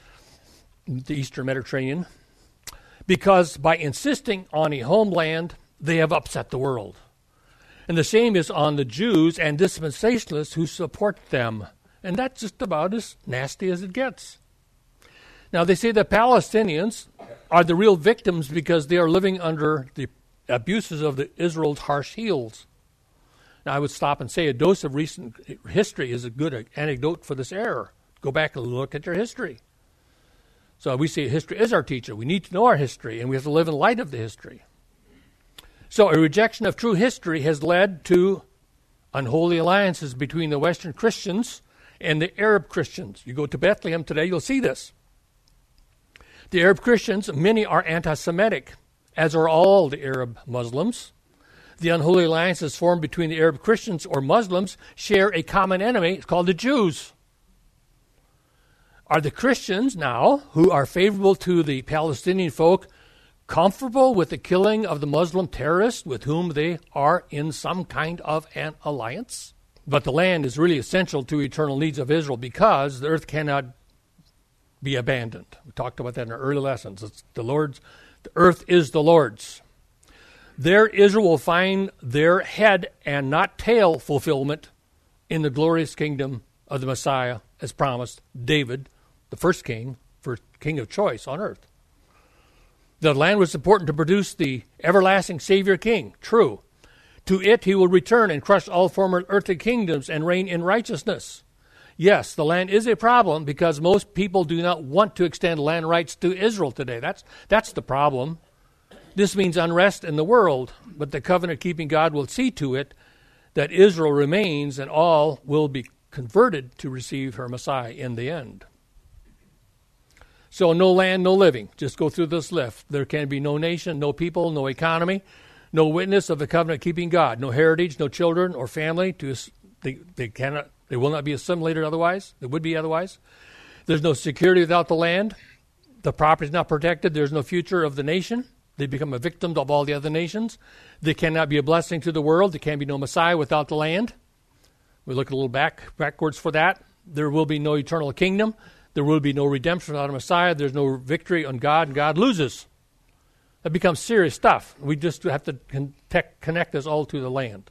the Eastern Mediterranean, because by insisting on a homeland, they have upset the world. And the same is on the Jews and dispensationalists who support them. And that's just about as nasty as it gets. Now, they say that Palestinians are the real victims because they are living under the abuses of Israel's harsh heels. Now, I would stop and say a dose of recent history is a good anecdote for this error. Go back and look at your history. So we say history is our teacher. We need to know our history, and we have to live in light of the history. So a rejection of true history has led to unholy alliances between the Western Christians and the Arab Christians. You go to Bethlehem today, you'll see this. The Arab Christians, many are anti-Semitic, as are all the Arab Muslims. The unholy alliances formed between the Arab Christians or Muslims share a common enemy. It's called the Jews. Are the Christians now, who are favorable to the Palestinian folk, comfortable with the killing of the Muslim terrorists with whom they are in some kind of an alliance? But the land is really essential to eternal needs of Israel because the earth cannot be abandoned. We talked about that in our early lessons. It's the Lord's. The earth is the Lord's. There Israel will find their head and not tail fulfillment in the glorious kingdom of the Messiah, as promised David, the first king of choice on earth. The land was important to produce the everlasting Savior King. True. To it he will return and crush all former earthly kingdoms and reign in righteousness. Yes, the land is a problem because most people do not want to extend land rights to Israel today. That's the problem. This means unrest in the world, but the covenant-keeping God will see to it that Israel remains and all will be converted to receive her Messiah in the end. So no land, no living. Just go through this list. There can be no nation, no people, no economy, no witness of the covenant-keeping God, no heritage, no children or family to They will not be assimilated otherwise. They would be otherwise. There's no security without the land. The property is not protected. There's no future of the nation. They become a victim of all the other nations. They cannot be a blessing to the world. There can be no Messiah without the land. We look a little backwards for that. There will be no eternal kingdom. There will be no redemption without a Messiah. There's no victory on God, and God loses. That becomes serious stuff. We just have to connect this all to the land.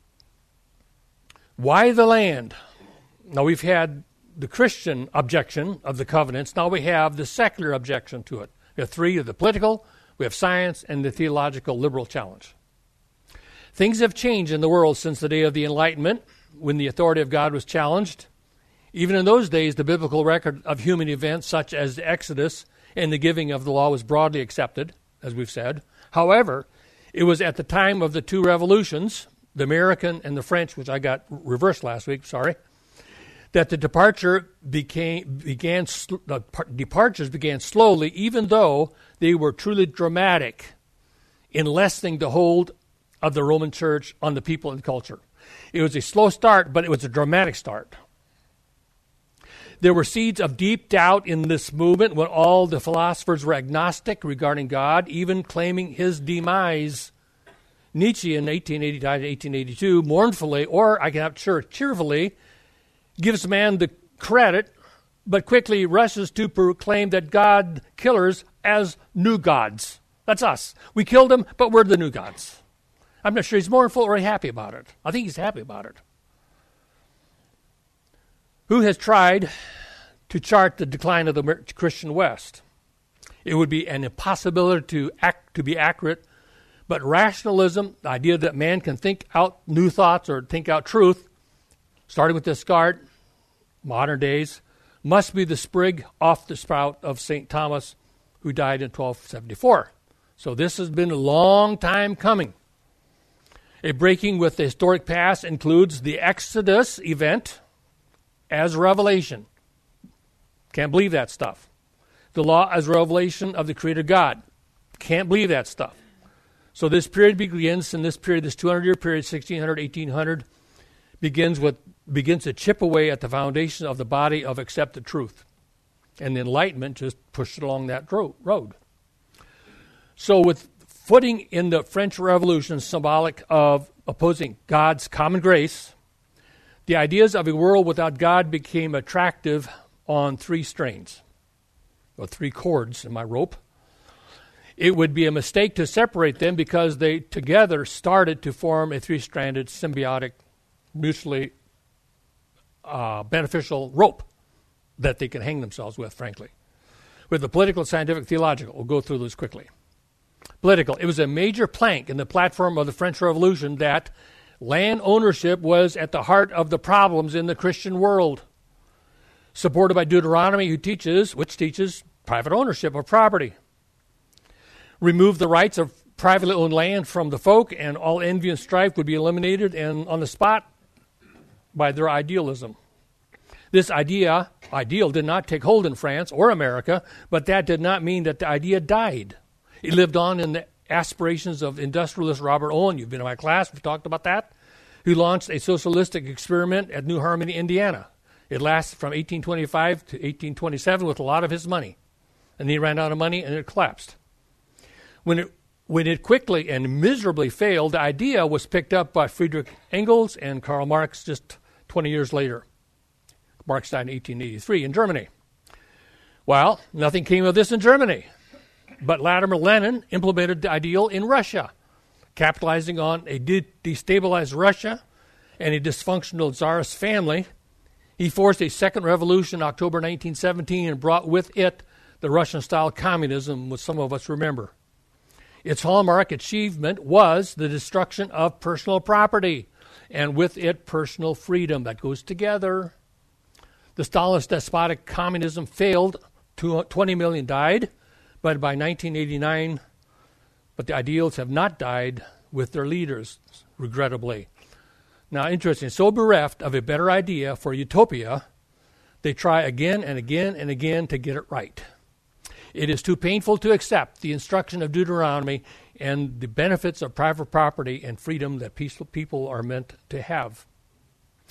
Why the land? Now, we've had the Christian objection of the covenants. Now we have the secular objection to it. We have three: the political, we have science, and the theological liberal challenge. Things have changed in the world since the day of the Enlightenment, when the authority of God was challenged. Even in those days, the biblical record of human events such as the Exodus and the giving of the law was broadly accepted, as we've said. However, it was at the time of the two revolutions, the American and the French, which I got reversed last week, that the departures began slowly, even though they were truly dramatic in lessening the hold of the Roman Church on the people and culture. It was a slow start, but it was a dramatic start. There were seeds of deep doubt in this movement when all the philosophers were agnostic regarding God, even claiming his demise. Nietzsche in 1882 mournfully, or I cannot sure cheerfully, gives man the credit, but quickly rushes to proclaim that God killers as new gods. That's us. We killed them, but we're the new gods. I'm not sure he's mournful or happy about it. I think he's happy about it. Who has tried to chart the decline of the Christian West? It would be an impossibility to be accurate, but rationalism, the idea that man can think out new thoughts or think out truth, starting with Descartes, modern days, must be the sprig off the sprout of St. Thomas, who died in 1274. So this has been a long time coming. A breaking with the historic past includes the Exodus event as revelation. Can't believe that stuff. The law as revelation of the Creator God. Can't believe that stuff. So this period begins, in this period, this 200-year period, 1600, 1800, begins to chip away at the foundation of the body of accepted truth. And the Enlightenment just pushed it along that road. So with footing in the French Revolution, symbolic of opposing God's common grace, the ideas of a world without God became attractive on three strains, or three chords in my rope. It would be a mistake to separate them because they together started to form a three-stranded, symbiotic, mutually beneficial rope that they can hang themselves with, frankly. With the political, scientific, theological, we'll go through those quickly. Political. It was a major plank in the platform of the French Revolution that land ownership was at the heart of the problems in the Christian world. Supported by Deuteronomy, which teaches private ownership of property. Remove the rights of privately owned land from the folk, and all envy and strife would be eliminated and on the spot by their idealism. This ideal did not take hold in France or America, but that did not mean that the idea died. It lived on in the aspirations of industrialist Robert Owen. You've been in my class, we've talked about that, who launched a socialistic experiment at New Harmony, Indiana. It lasted from 1825 to 1827 with a lot of his money. And he ran out of money and it collapsed. When it quickly and miserably failed, the idea was picked up by Friedrich Engels and Karl Marx just 20 years later. Marx died in 1883 in Germany. Well, nothing came of this in Germany. But Vladimir Lenin implemented the ideal in Russia, capitalizing on a destabilized Russia and a dysfunctional Tsarist family. He forced a second revolution in October 1917 and brought with it the Russian-style communism, which some of us remember. Its hallmark achievement was the destruction of personal property, and with it personal freedom. That goes together. The Stalinist despotic communism failed. 20 million died. But by 1989, the ideals have not died with their leaders, regrettably. Now, interesting, so bereft of a better idea for utopia, they try again and again and again to get it right. It is too painful to accept the instruction of Deuteronomy and the benefits of private property and freedom that peaceful people are meant to have.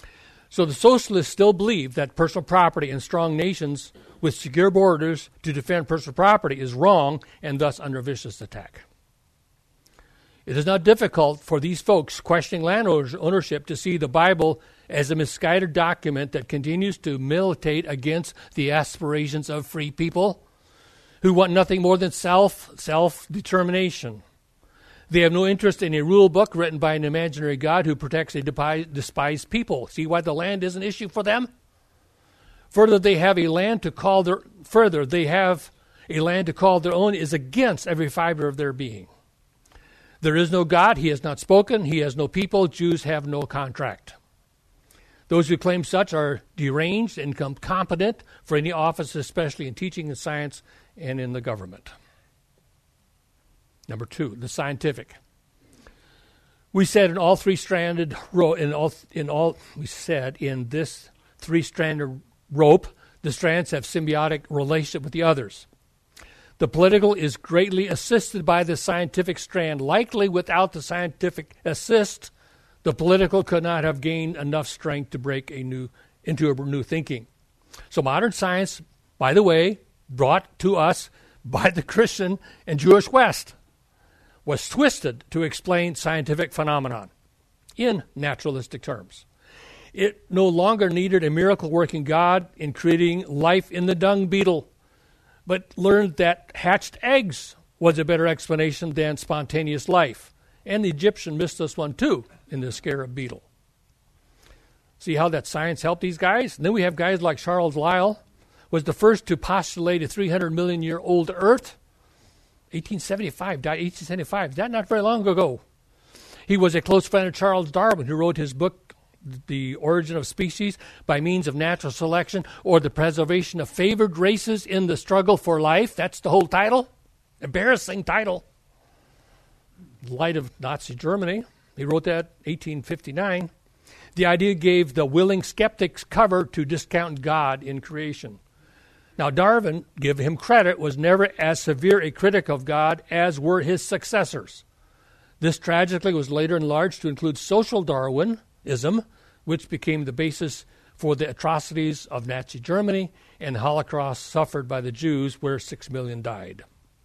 So the socialists still believe that personal property and strong nations with secure borders to defend personal property is wrong and thus under vicious attack. It is not difficult for these folks questioning land ownership to see the Bible as a misguided document that continues to militate against the aspirations of free people who want nothing more than self-determination. They have no interest in a rule book written by an imaginary God who protects a despised people. See why the land is an issue for them? Further, they have a land to call their own is against every fiber of their being. There is no God, he has not spoken, he has no people, Jews have no contract. Those who claim such are deranged and incompetent for any office, especially in teaching and science and in the government. Number 2, the scientific. We said in this three-stranded rope, the strands have symbiotic relationship with the others. The political is greatly assisted by the scientific strand. Likely without the scientific assist, the political could not have gained enough strength to break into a new thinking. So modern science, by the way, brought to us by the Christian and Jewish West, was twisted to explain scientific phenomenon in naturalistic terms. It no longer needed a miracle-working God in creating life in the dung beetle, but learned that hatched eggs was a better explanation than spontaneous life. And the Egyptian missed this one too in the scarab beetle. See how that science helped these guys? And then we have guys like Charles Lyell, was the first to postulate a 300 million year old Earth. 1875, died 1875. That not very long ago. He was a close friend of Charles Darwin, who wrote his book, The Origin of Species by Means of Natural Selection, or The Preservation of Favored Races in the Struggle for Life. That's the whole title. Embarrassing title. Light of Nazi Germany. He wrote that 1859. The idea gave the willing skeptics cover to discount God in creation. Now, Darwin, give him credit, was never as severe a critic of God as were his successors. This tragically was later enlarged to include social Darwinism, which became the basis for the atrocities of Nazi Germany and the Holocaust suffered by the Jews, where 6 million died.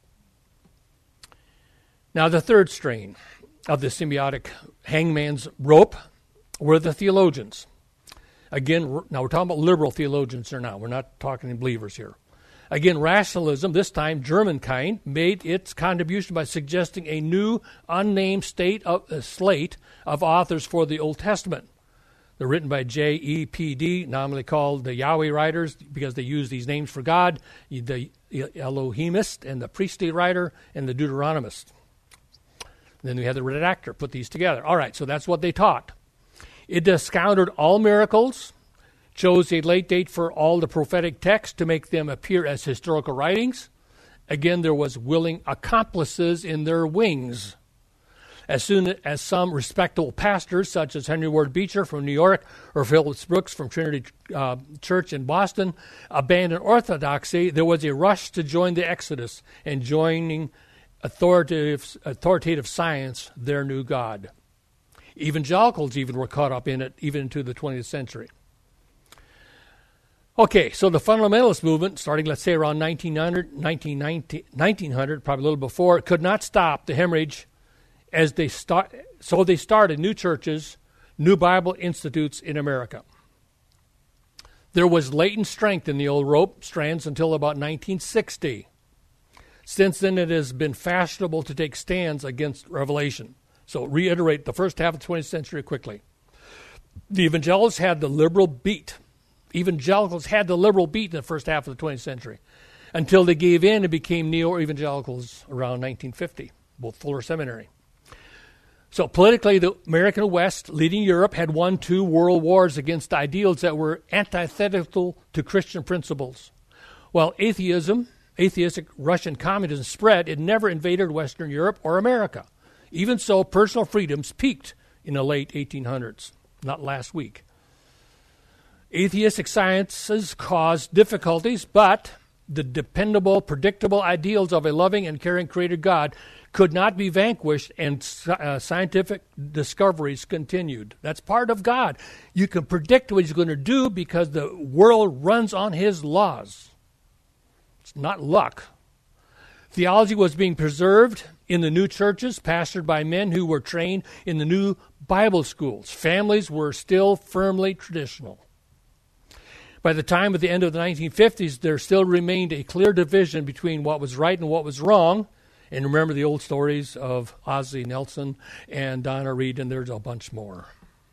Now, the third strain of the symbiotic hangman's rope were the theologians. Again, now we're talking about liberal theologians here now. We're not talking believers here. Again, rationalism, this time German kind, made its contribution by suggesting a new, unnamed slate of authors for the Old Testament. They're written by J.E.P.D., nominally called the Yahweh writers, because they use these names for God, the Elohimist and the priestly writer and the Deuteronomist. And then we had the redactor put these together. All right, so that's what they taught. It discounted all miracles, chose a late date for all the prophetic texts to make them appear as historical writings. Again, there was willing accomplices in their wings. As soon as some respectable pastors, such as Henry Ward Beecher from New York or Phillips Brooks from Trinity Church in Boston, abandoned orthodoxy, there was a rush to join the Exodus and joining authoritative science, their new God. Evangelicals even were caught up in it, even into the 20th century. Okay, so the fundamentalist movement, starting, let's say, around 1900, probably a little before, could not stop the hemorrhage so they started new churches, new Bible institutes in America. There was latent strength in the old rope strands until about 1960. Since then, it has been fashionable to take stands against revelation. So reiterate the first half of the 20th century quickly. The evangelicals had the liberal beat. Evangelicals had the liberal beat in the first half of the 20th century until they gave in and became neo-evangelicals around 1950, both Fuller Seminary. So politically, the American West, leading Europe, had won 2 world wars against ideals that were antithetical to Christian principles. While atheistic Russian communism spread, it never invaded Western Europe or America. Even so, personal freedoms peaked in the late 1800s, not last week. Atheistic sciences caused difficulties, but the dependable, predictable ideals of a loving and caring Creator God could not be vanquished, and scientific discoveries continued. That's part of God. You can predict what He's going to do because the world runs on His laws. It's not luck. Theology was being preserved in the new churches, pastored by men who were trained in the new Bible schools. Families were still firmly traditional. By the time of the end of the 1950s, there still remained a clear division between what was right and what was wrong. And remember the old stories of Ozzie Nelson and Donna Reed, and there's a bunch more.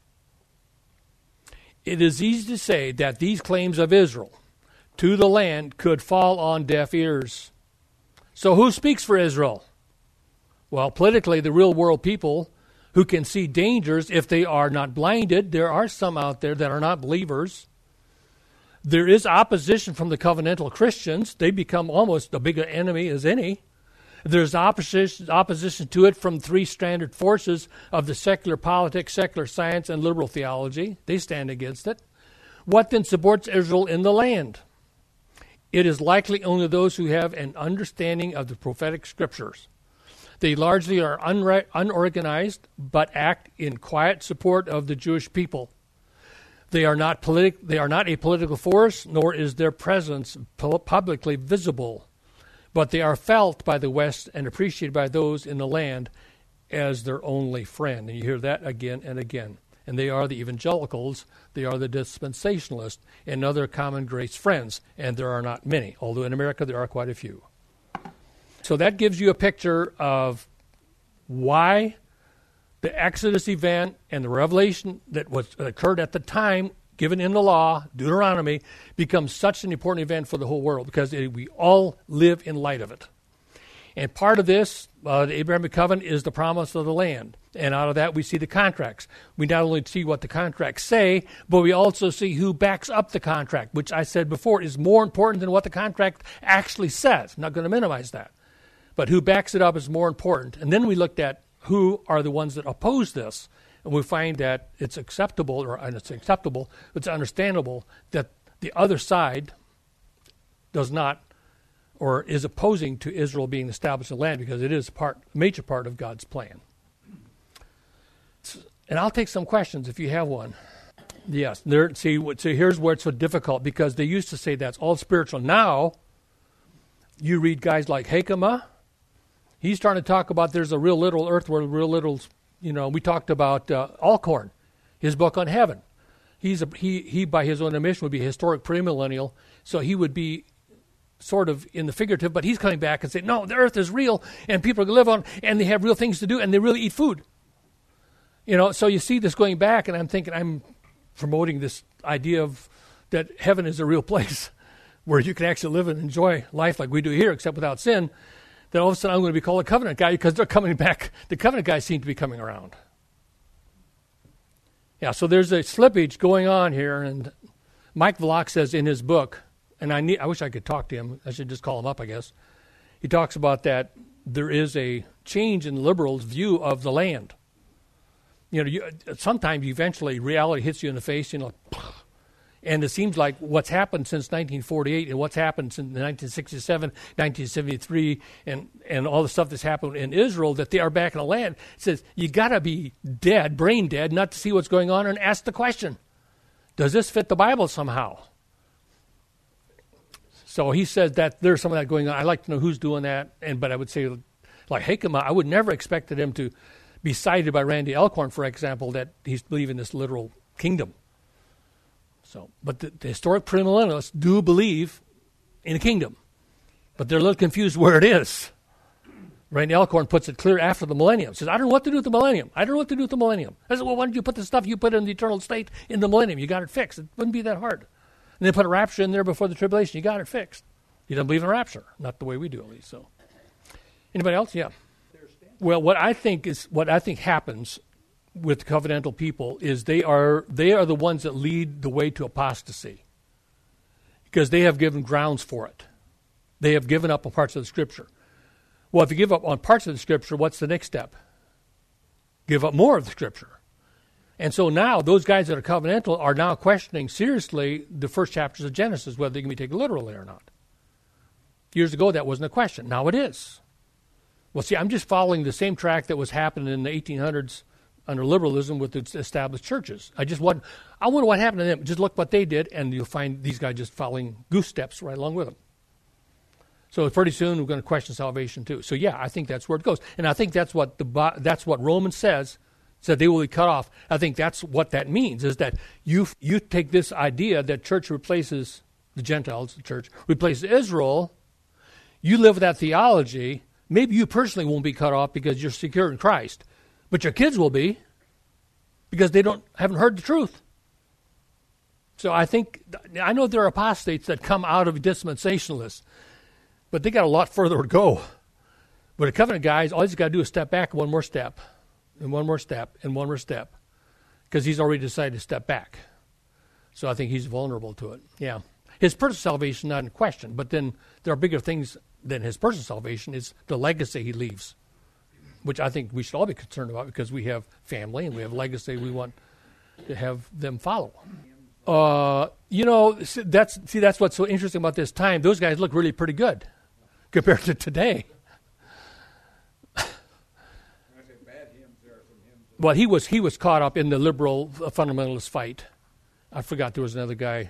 It is easy to say that these claims of Israel to the land could fall on deaf ears. So who speaks for Israel? Well, politically, the real world people who can see dangers if they are not blinded. There are some out there that are not believers. There is opposition from the covenantal Christians. They become almost a bigger enemy as any. There's opposition to it from three standard forces of the secular politics, secular science, and liberal theology. They stand against it. What then supports Israel in the land? It is likely only those who have an understanding of the prophetic scriptures. They largely are unorganized, but act in quiet support of the Jewish people. They are not a political force, nor is their presence publicly visible, but they are felt by the West and appreciated by those in the land as their only friend. And you hear that again and again. And they are the evangelicals, they are the dispensationalists, and other common grace friends. And there are not many, although in America there are quite a few. So that gives you a picture of why the Exodus event and the revelation that occurred at the time, given in the law, Deuteronomy, becomes such an important event for the whole world because we all live in light of it. And part of this, the Abrahamic covenant, is the promise of the land. And out of that, we see the contracts. We not only see what the contracts say, but we also see who backs up the contract, which I said before is more important than what the contract actually says. I'm not going to minimize that. But who backs it up is more important. And then we looked at who are the ones that oppose this. And we find that it's acceptable, it's understandable that the other side does not or is opposing to Israel being established in the land because it is a major part of God's plan. And I'll take some questions if you have one. Yes. See, here's where it's so difficult because they used to say that's all spiritual. Now, you read guys like Hakema. He's trying to talk about there's a real little earth where real little, we talked about Alcorn, his book on heaven. He by his own admission would be a historic premillennial, so he would be sort of in the figurative, but he's coming back and saying, no, the earth is real, and people live on, and they have real things to do, and they really eat food. So you see this going back, and I'm thinking I'm promoting this idea of that heaven is a real place where you can actually live and enjoy life like we do here, except without sin. Then all of a sudden I'm going to be called a covenant guy because they're coming back. The covenant guys seem to be coming around. Yeah, so there's a slippage going on here, and Mike Vlock says in his book, and I wish I could talk to him. I should just call him up, I guess. He talks about that there is a change in liberals' view of the land. Sometimes eventually reality hits you in the face, and it seems like what's happened since 1948 and what's happened since 1967, 1973, and all the stuff that's happened in Israel, that they are back in the land, says you got to be dead, brain dead, not to see what's going on and ask the question, does this fit the Bible somehow? So he says that there's some of that going on. I'd like to know who's doing that, but I would say, like Hakema, I would never expected him to be cited by Randy Alcorn, for example, that he's believing this literal kingdom. But the historic premillennialists do believe in a kingdom, but they're a little confused where it is. Randy Alcorn puts it clear after the millennium. He says, I don't know what to do with the millennium. I said, well, why don't you put the stuff you put in the eternal state in the millennium? You got it fixed. It wouldn't be that hard. And then put a rapture in there before the tribulation. You got it fixed. He doesn't believe in a rapture. Not the way we do, at least. So, anybody else? Yeah. Well, what I think happens with covenantal people is they are the ones that lead the way to apostasy because they have given grounds for it. They have given up on parts of the Scripture. Well, if you give up on parts of the Scripture, what's the next step? Give up more of the Scripture. And so now those guys that are covenantal are now questioning seriously the first chapters of Genesis, whether they can be taken literally or not. Years ago, that wasn't a question. Now it is. Well, see, I'm just following the same track that was happening in the 1800s under liberalism with the established churches. I wonder what happened to them. Just look what they did, and you'll find these guys just following goose steps right along with them. So pretty soon we're going to question salvation too. So yeah, I think that's where it goes, and I think that's what Romans says they will be cut off. I think that's what that means, is that you take this idea that church replaces the Gentiles, the church replaces Israel. You live with that theology. Maybe you personally won't be cut off because you're secure in Christ, but your kids will be, because they haven't heard the truth. So I know there are apostates that come out of dispensationalists, but they got a lot further to go. But a covenant guy, all he's got to do is step back one more step, and one more step, and one more step, because he's already decided to step back. So I think he's vulnerable to it. Yeah. His personal salvation not in question, but then there are bigger things than his personal salvation. Is the legacy he leaves, which I think we should all be concerned about, because we have family and we have legacy we want to have them follow. That's what's so interesting about this time. Those guys look really pretty good compared to today. Well, he was caught up in the liberal fundamentalist fight. I forgot there was another guy.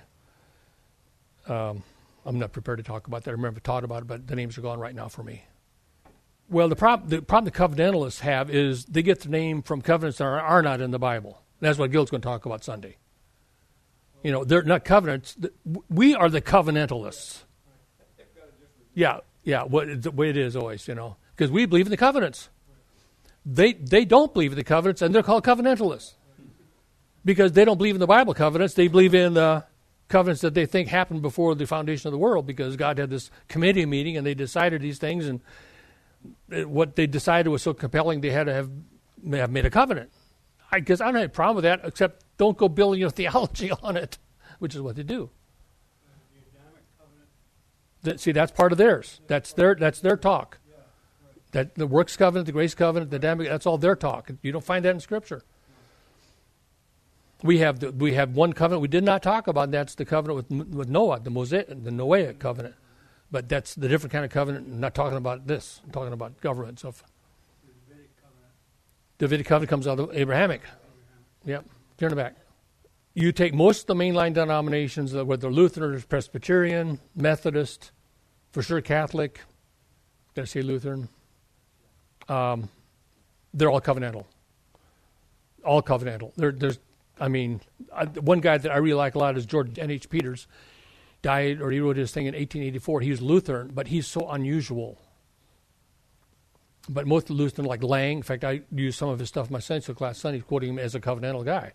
I'm not prepared to talk about that. I remember taught about it, but the names are gone right now for me. Well, the problem the covenantalists have is they get the name from covenants that are not in the Bible. That's what Gil's going to talk about Sunday. They're not covenants. We are the covenantalists. Yeah, the way it is always, because we believe in the covenants. They don't believe in the covenants, and they're called covenantalists because they don't believe in the Bible covenants. They believe in the covenants that they think happened before the foundation of the world, because God had this committee meeting and they decided these things, and what they decided was so compelling they had to have made a covenant. Because I don't have a problem with that, except don't go building your theology on it, which is what they do. That's part of theirs. That's their talk. That the works covenant, the grace covenant, the Adamic, that's all their talk. You don't find that in Scripture. We have one covenant we did not talk about, and that's the covenant with Noah, the Noahic covenant. But that's the different kind of covenant. I'm not talking about this. I'm talking about government stuff. The Davidic covenant comes out of Abrahamic. Yep. Turn it back. You take most of the mainline denominations, whether Lutheran or Presbyterian, Methodist, for sure Catholic. Did I say Lutheran? They're all covenantal. All covenantal. One guy that I really like a lot is George N.H. Peters. He wrote his thing in 1884. He was Lutheran, but he's so unusual. But most Lutheran, like Lang, in fact, I used some of his stuff in my Sunday school class Sunday, quoting him as a covenantal guy.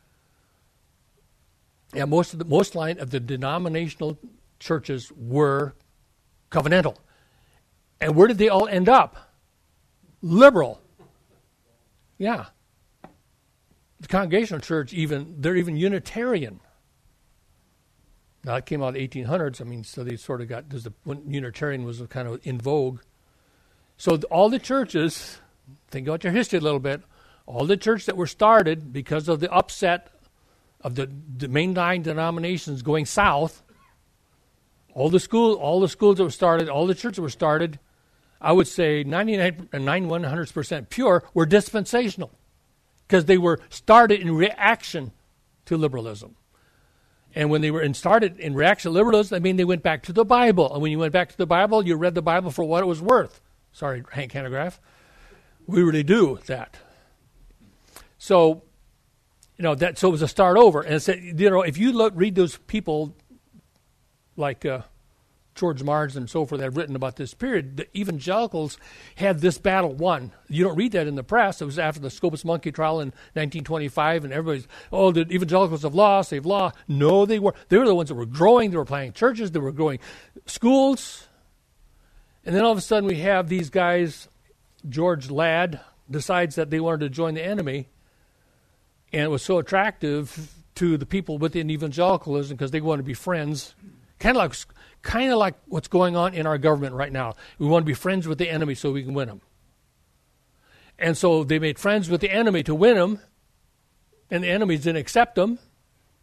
Yeah, most line of the denominational churches were covenantal. And where did they all end up? Liberal. Yeah. The Congregational Church, they're even Unitarian. Now, it came out in the 1800s. So they sort of when Unitarian was kind of in vogue. So all the churches, think about your history a little bit, all the churches that were started because of the upset of the mainline denominations going south, all the schools that were started, all the churches that were started, I would say 100% pure, were dispensational because they were started in reaction to liberalism. And when they were started in reaction to liberalism, they went back to the Bible. And when you went back to the Bible, you read the Bible for what it was worth. Sorry, Hank Hanegraaff. We really do that. So, so it was a start over. And it said, if you read those people like George Marsden and so forth that have written about this period, the evangelicals had this battle won. You don't read that in the press. It was after the Scopus Monkey trial in 1925, and everybody's, the evangelicals have lost, they've lost. No, they were. They were the ones that were growing. They were planting churches. They were growing schools. And then all of a sudden we have these guys, George Ladd decides that they wanted to join the enemy, and it was so attractive to the people within evangelicalism because they wanted to be friends, kind of like what's going on in our government right now. We want to be friends with the enemy so we can win them. And so they made friends with the enemy to win them, and the enemies didn't accept them,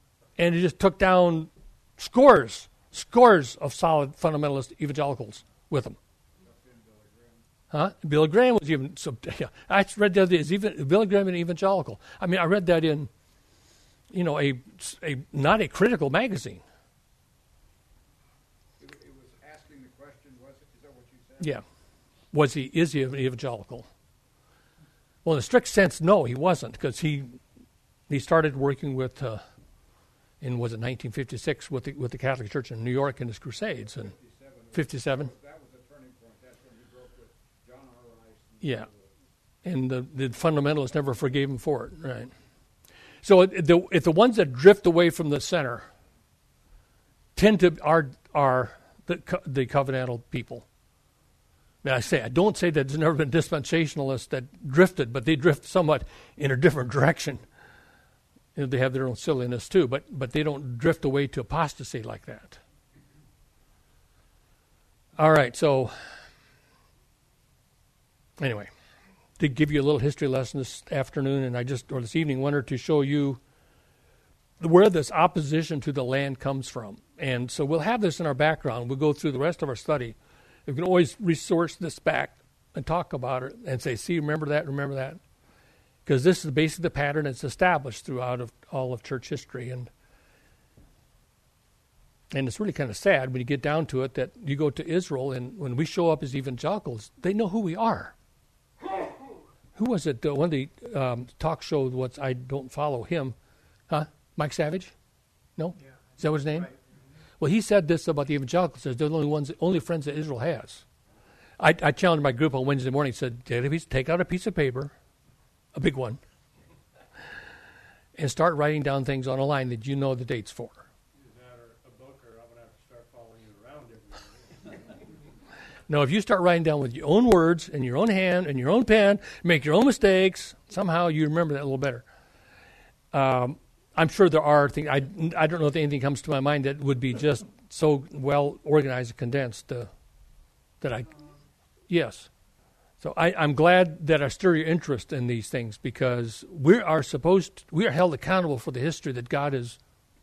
and it just took down scores of solid fundamentalist evangelicals with them. Huh? Billy Graham was even, so, yeah, I read the other day, is even Billy Graham an evangelical? I mean, I read that in, a not a critical magazine. It was asking the question, is that what you said? Yeah. Is he an evangelical? Well, in a strict sense, no, he wasn't, because he started working with, in, was it 1956, with the Catholic Church in New York in his crusades. And 57? That was a turning point. That's when he broke with John R. Rice. Yeah. And the fundamentalists never forgave him for it, right? So if the ones that drift away from the center tend to are the covenantal people. I don't say that there's never been dispensationalists that drifted, but they drift somewhat in a different direction. They have their own silliness too, but they don't drift away to apostasy like that. All right, so anyway, to give you a little history lesson this afternoon, and this evening, wanted to show you where this opposition to the land comes from. And so we'll have this in our background. We'll go through the rest of our study. We can always resource this back and talk about it and say, see, remember that. Because this is basically the pattern that's established throughout all of church history. And it's really kind of sad when you get down to it that you go to Israel, and when we show up as evangelicals, they know who we are. Who was it? One of the talk shows, I don't follow him. Huh? Mike Savage? No? Yeah. Is that his name? Right. Well, he said this about the evangelicals. They're the only friends that Israel has. I challenged my group on Wednesday morning, said, take out a piece of paper, a big one, and start writing down things on a line that you know the dates for. Is that a book, or I'm going to have to start following you around every day? No, if you start writing down with your own words and your own hand and your own pen, make your own mistakes, somehow you remember that a little better. I'm sure there are things. I don't know if anything comes to my mind that would be just so well organized and condensed yes. So I'm glad that I stir your interest in these things, because we are held accountable for the history that God has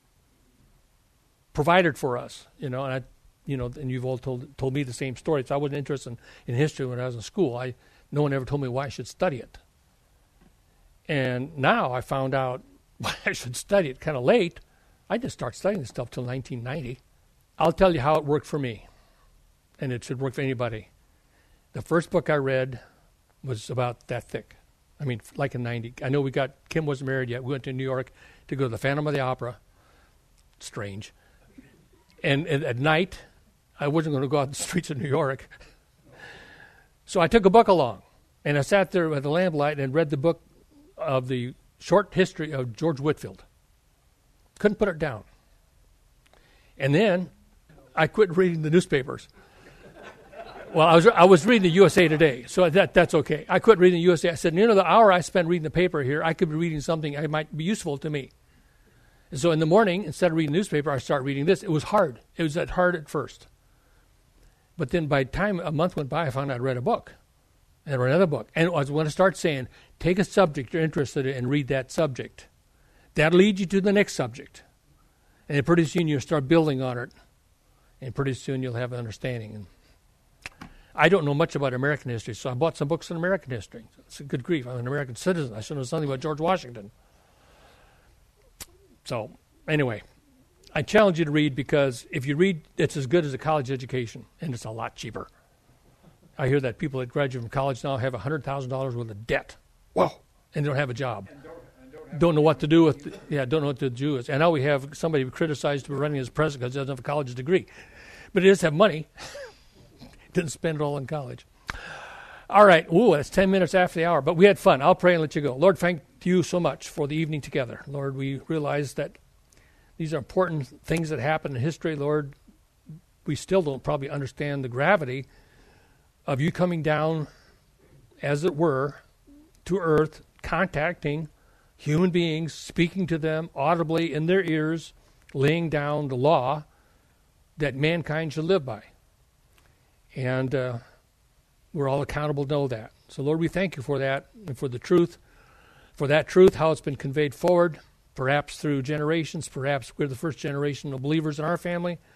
provided for us. And you've all told me the same story. So I wasn't interested in history when I was in school. No one ever told me why I should study it. And now I found out why I should study it kind of late. I didn't start studying this stuff till 1990. I'll tell you how it worked for me, and it should work for anybody. The first book I read was about that thick. I mean, like in 90. I know Kim wasn't married yet. We went to New York to go to the Phantom of the Opera. Strange. And at night, I wasn't going to go out the streets of New York. So I took a book along, and I sat there with the lamplight and read the book of the short history of George Whitefield. Couldn't put it down. And then I quit reading the newspapers. Well, I was reading the USA Today, so that's okay. I quit reading the USA. I said, the hour I spend reading the paper here, I could be reading something that might be useful to me. And so in the morning, instead of reading the newspaper, I started reading this. It was hard. It was hard at first. But then by the time a month went by, I found I'd read a book. And I read another book. And I was going to start saying, take a subject you're interested in and read that subject. That'll lead you to the next subject. And then pretty soon you'll start building on it. And pretty soon you'll have an understanding. And I don't know much about American history, so I bought some books on American history. It's a good grief. I'm an American citizen. I should know something about George Washington. So, anyway, I challenge you to read, because if you read, it's as good as a college education, and it's a lot cheaper. I hear that people that graduate from college now have $100,000 worth of debt. Wow. And don't have a job. Don't know what to do with, don't know what to do with. And now we have somebody criticized for running as president because he doesn't have a college degree. But he does have money. Didn't spend it all in college. All right. Ooh, that's 10 minutes after the hour. But we had fun. I'll pray and let you go. Lord, thank you so much for the evening together. Lord, we realize that these are important things that happen in history. Lord, we still don't probably understand the gravity of you coming down, as it were, to earth, contacting human beings, speaking to them audibly in their ears, laying down the law that mankind should live by. And we're all accountable to know that. So, Lord, we thank you for that and for the truth, how it's been conveyed forward, perhaps through generations. Perhaps we're the first generation of believers in our family.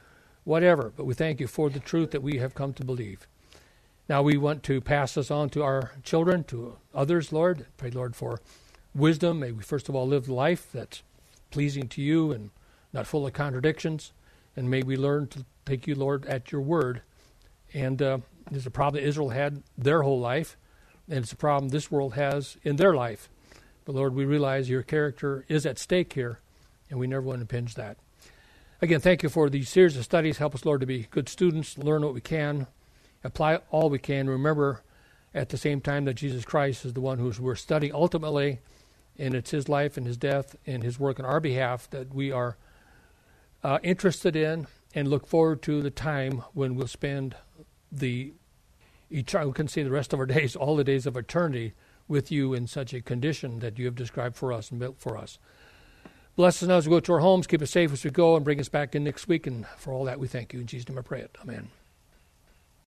whatever. But we thank you for the truth that we have come to believe. Now we want to pass this on to our children, to others, Lord. Pray, Lord, for wisdom. May we first of all live the life that's pleasing to you and not full of contradictions. And may we learn to take you, Lord, at your word. And there's a problem that Israel had their whole life, and it's a problem this world has in their life. But, Lord, we realize your character is at stake here, and we never want to impinge that. Again, thank you for these series of studies. Help us, Lord, to be good students, learn what we can, apply all we can. Remember at the same time that Jesus Christ is the one who we're studying ultimately, and it's his life and his death and his work on our behalf that we are interested in, and look forward to the time when we'll spend we can see the rest of our days, all the days of eternity, with you in such a condition that you have described for us and built for us. Bless us now as we go to our homes. Keep us safe as we go, and bring us back in next week. And for all that, we thank you. In Jesus' name I pray it. Amen.